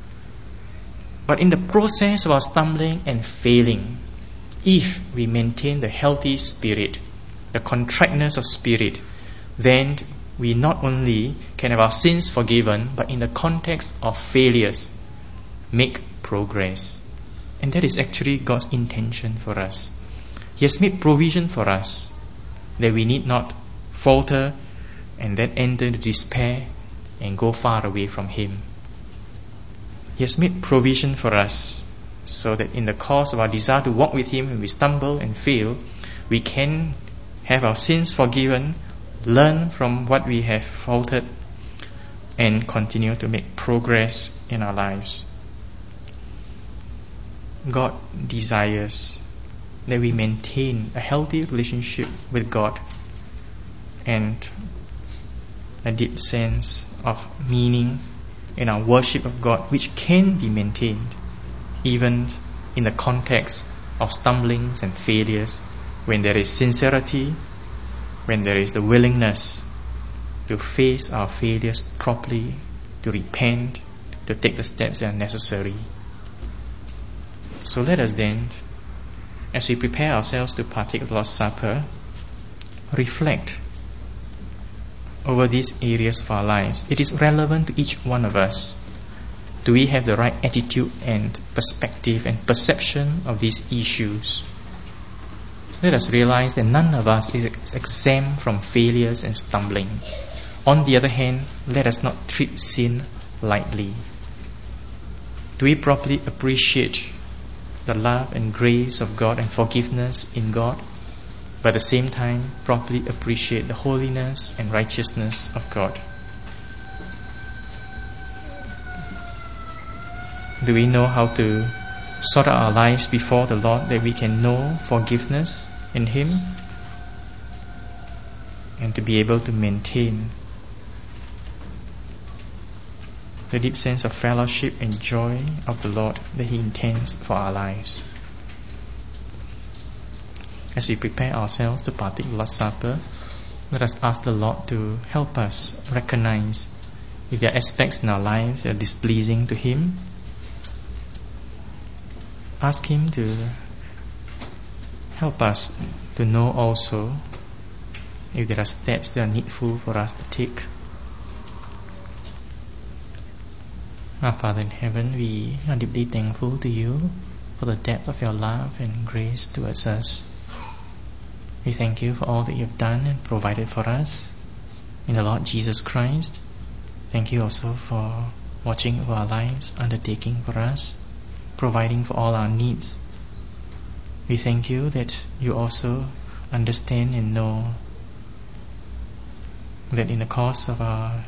But in the process of our stumbling and failing, if we maintain the healthy spirit, the contriteness of spirit, then we not only can have our sins forgiven, but in the context of failures, make progress. And that is actually God's intention for us. He has made provision for us that we need not falter and then enter into despair and go far away from Him. He has made provision for us so that in the course of our desire to walk with Him, when we stumble and fail, we can have our sins forgiven, learn from what we have faltered, and continue to make progress in our lives. God desires that we maintain a healthy relationship with God and a deep sense of meaning in our worship of God, which can be maintained even in the context of stumblings and failures, when there is sincerity, when there is the willingness to face our failures properly, to repent, to take the steps that are necessary. So let us then, as we prepare ourselves to partake of the Lord's Supper, reflect over these areas of our lives. It is relevant to each one of us. Do we have the right attitude and perspective and perception of these issues? Let us realize that none of us is exempt from failures and stumbling. On the other hand, let us not treat sin lightly. Do we properly appreciate the love and grace of God and forgiveness in God, but at the same time properly appreciate the holiness and righteousness of God? Do we know how to sort out our lives before the Lord, that we can know forgiveness in Him and to be able to maintain the deep sense of fellowship and joy of the Lord that He intends for our lives? As we prepare ourselves to partake of the Lord's Supper, let us ask the Lord to help us recognize if there are aspects in our lives that are displeasing to Him. Ask Him to help us to know also if there are steps that are needful for us to take. Our Father in heaven, we are deeply thankful to You for the depth of Your love and grace towards us. We thank You for all that You have done and provided for us in the Lord Jesus Christ. Thank You also for watching over our lives, undertaking for us, providing for all our needs. We thank You that You also understand and know that in the course of our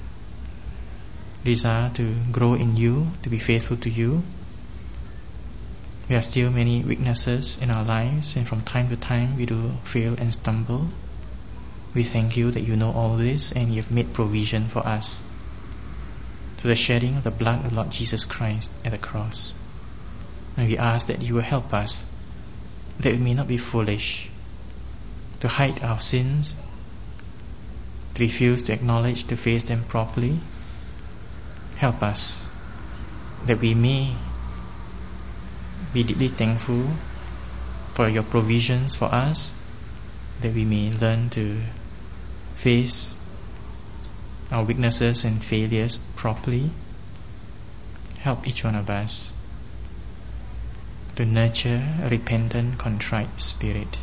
desire to grow in You, to be faithful to You, there are still many weaknesses in our lives, and from time to time we do fail and stumble. We thank You that You know all this, and You have made provision for us through the shedding of the blood of Lord Jesus Christ at the cross. And we ask that You will help us, that we may not be foolish, to hide our sins, refuse to acknowledge, to face them properly. Help us that we may be deeply thankful for your provisions for us, that we may learn to face our weaknesses and failures properly. Help each one of us to nurture a repentant, contrite spirit,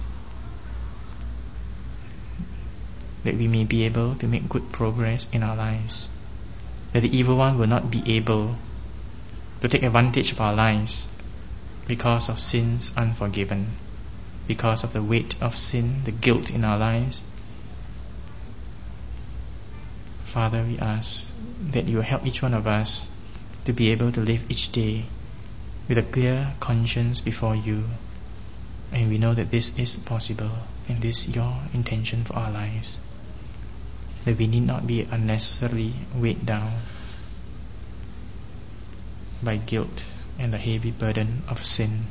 that we may be able to make good progress in our lives, that the evil one will not be able to take advantage of our lives because of sins unforgiven, because of the weight of sin, the guilt in our lives. Father, we ask that you help each one of us to be able to live each day with a clear conscience before you. And we know that this is possible, and this is your intention for our lives, that we need not be unnecessarily weighed down by guilt and the heavy burden of sin.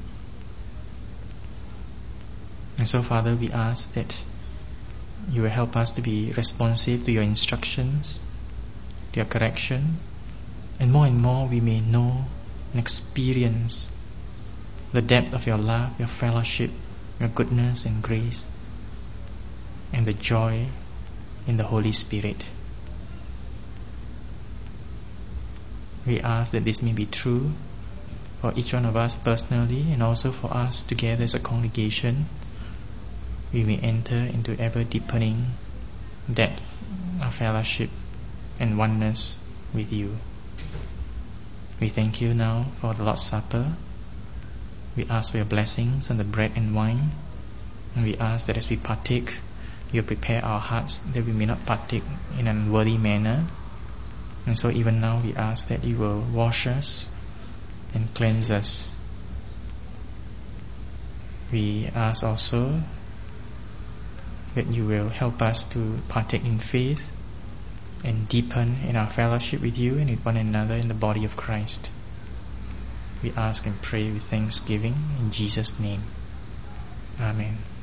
And so, Father, we ask that you will help us to be responsive to your instructions, to your correction, and more and more we may know and experience the depth of your love, your fellowship, your goodness and grace, and the joy in the Holy Spirit. We ask that this may be true for each one of us personally, and also for us together as a congregation. We may enter into ever deepening depth of fellowship and oneness with you. We thank you now for the Lord's Supper. We ask for your blessings on the bread and wine, and we ask that as we partake, you prepare our hearts that we may not partake in an unworthy manner. And so even now we ask that you will wash us and cleanse us. We ask also that you will help us to partake in faith and deepen in our fellowship with you and with one another in the body of Christ. We ask and pray with thanksgiving in Jesus' name. Amen.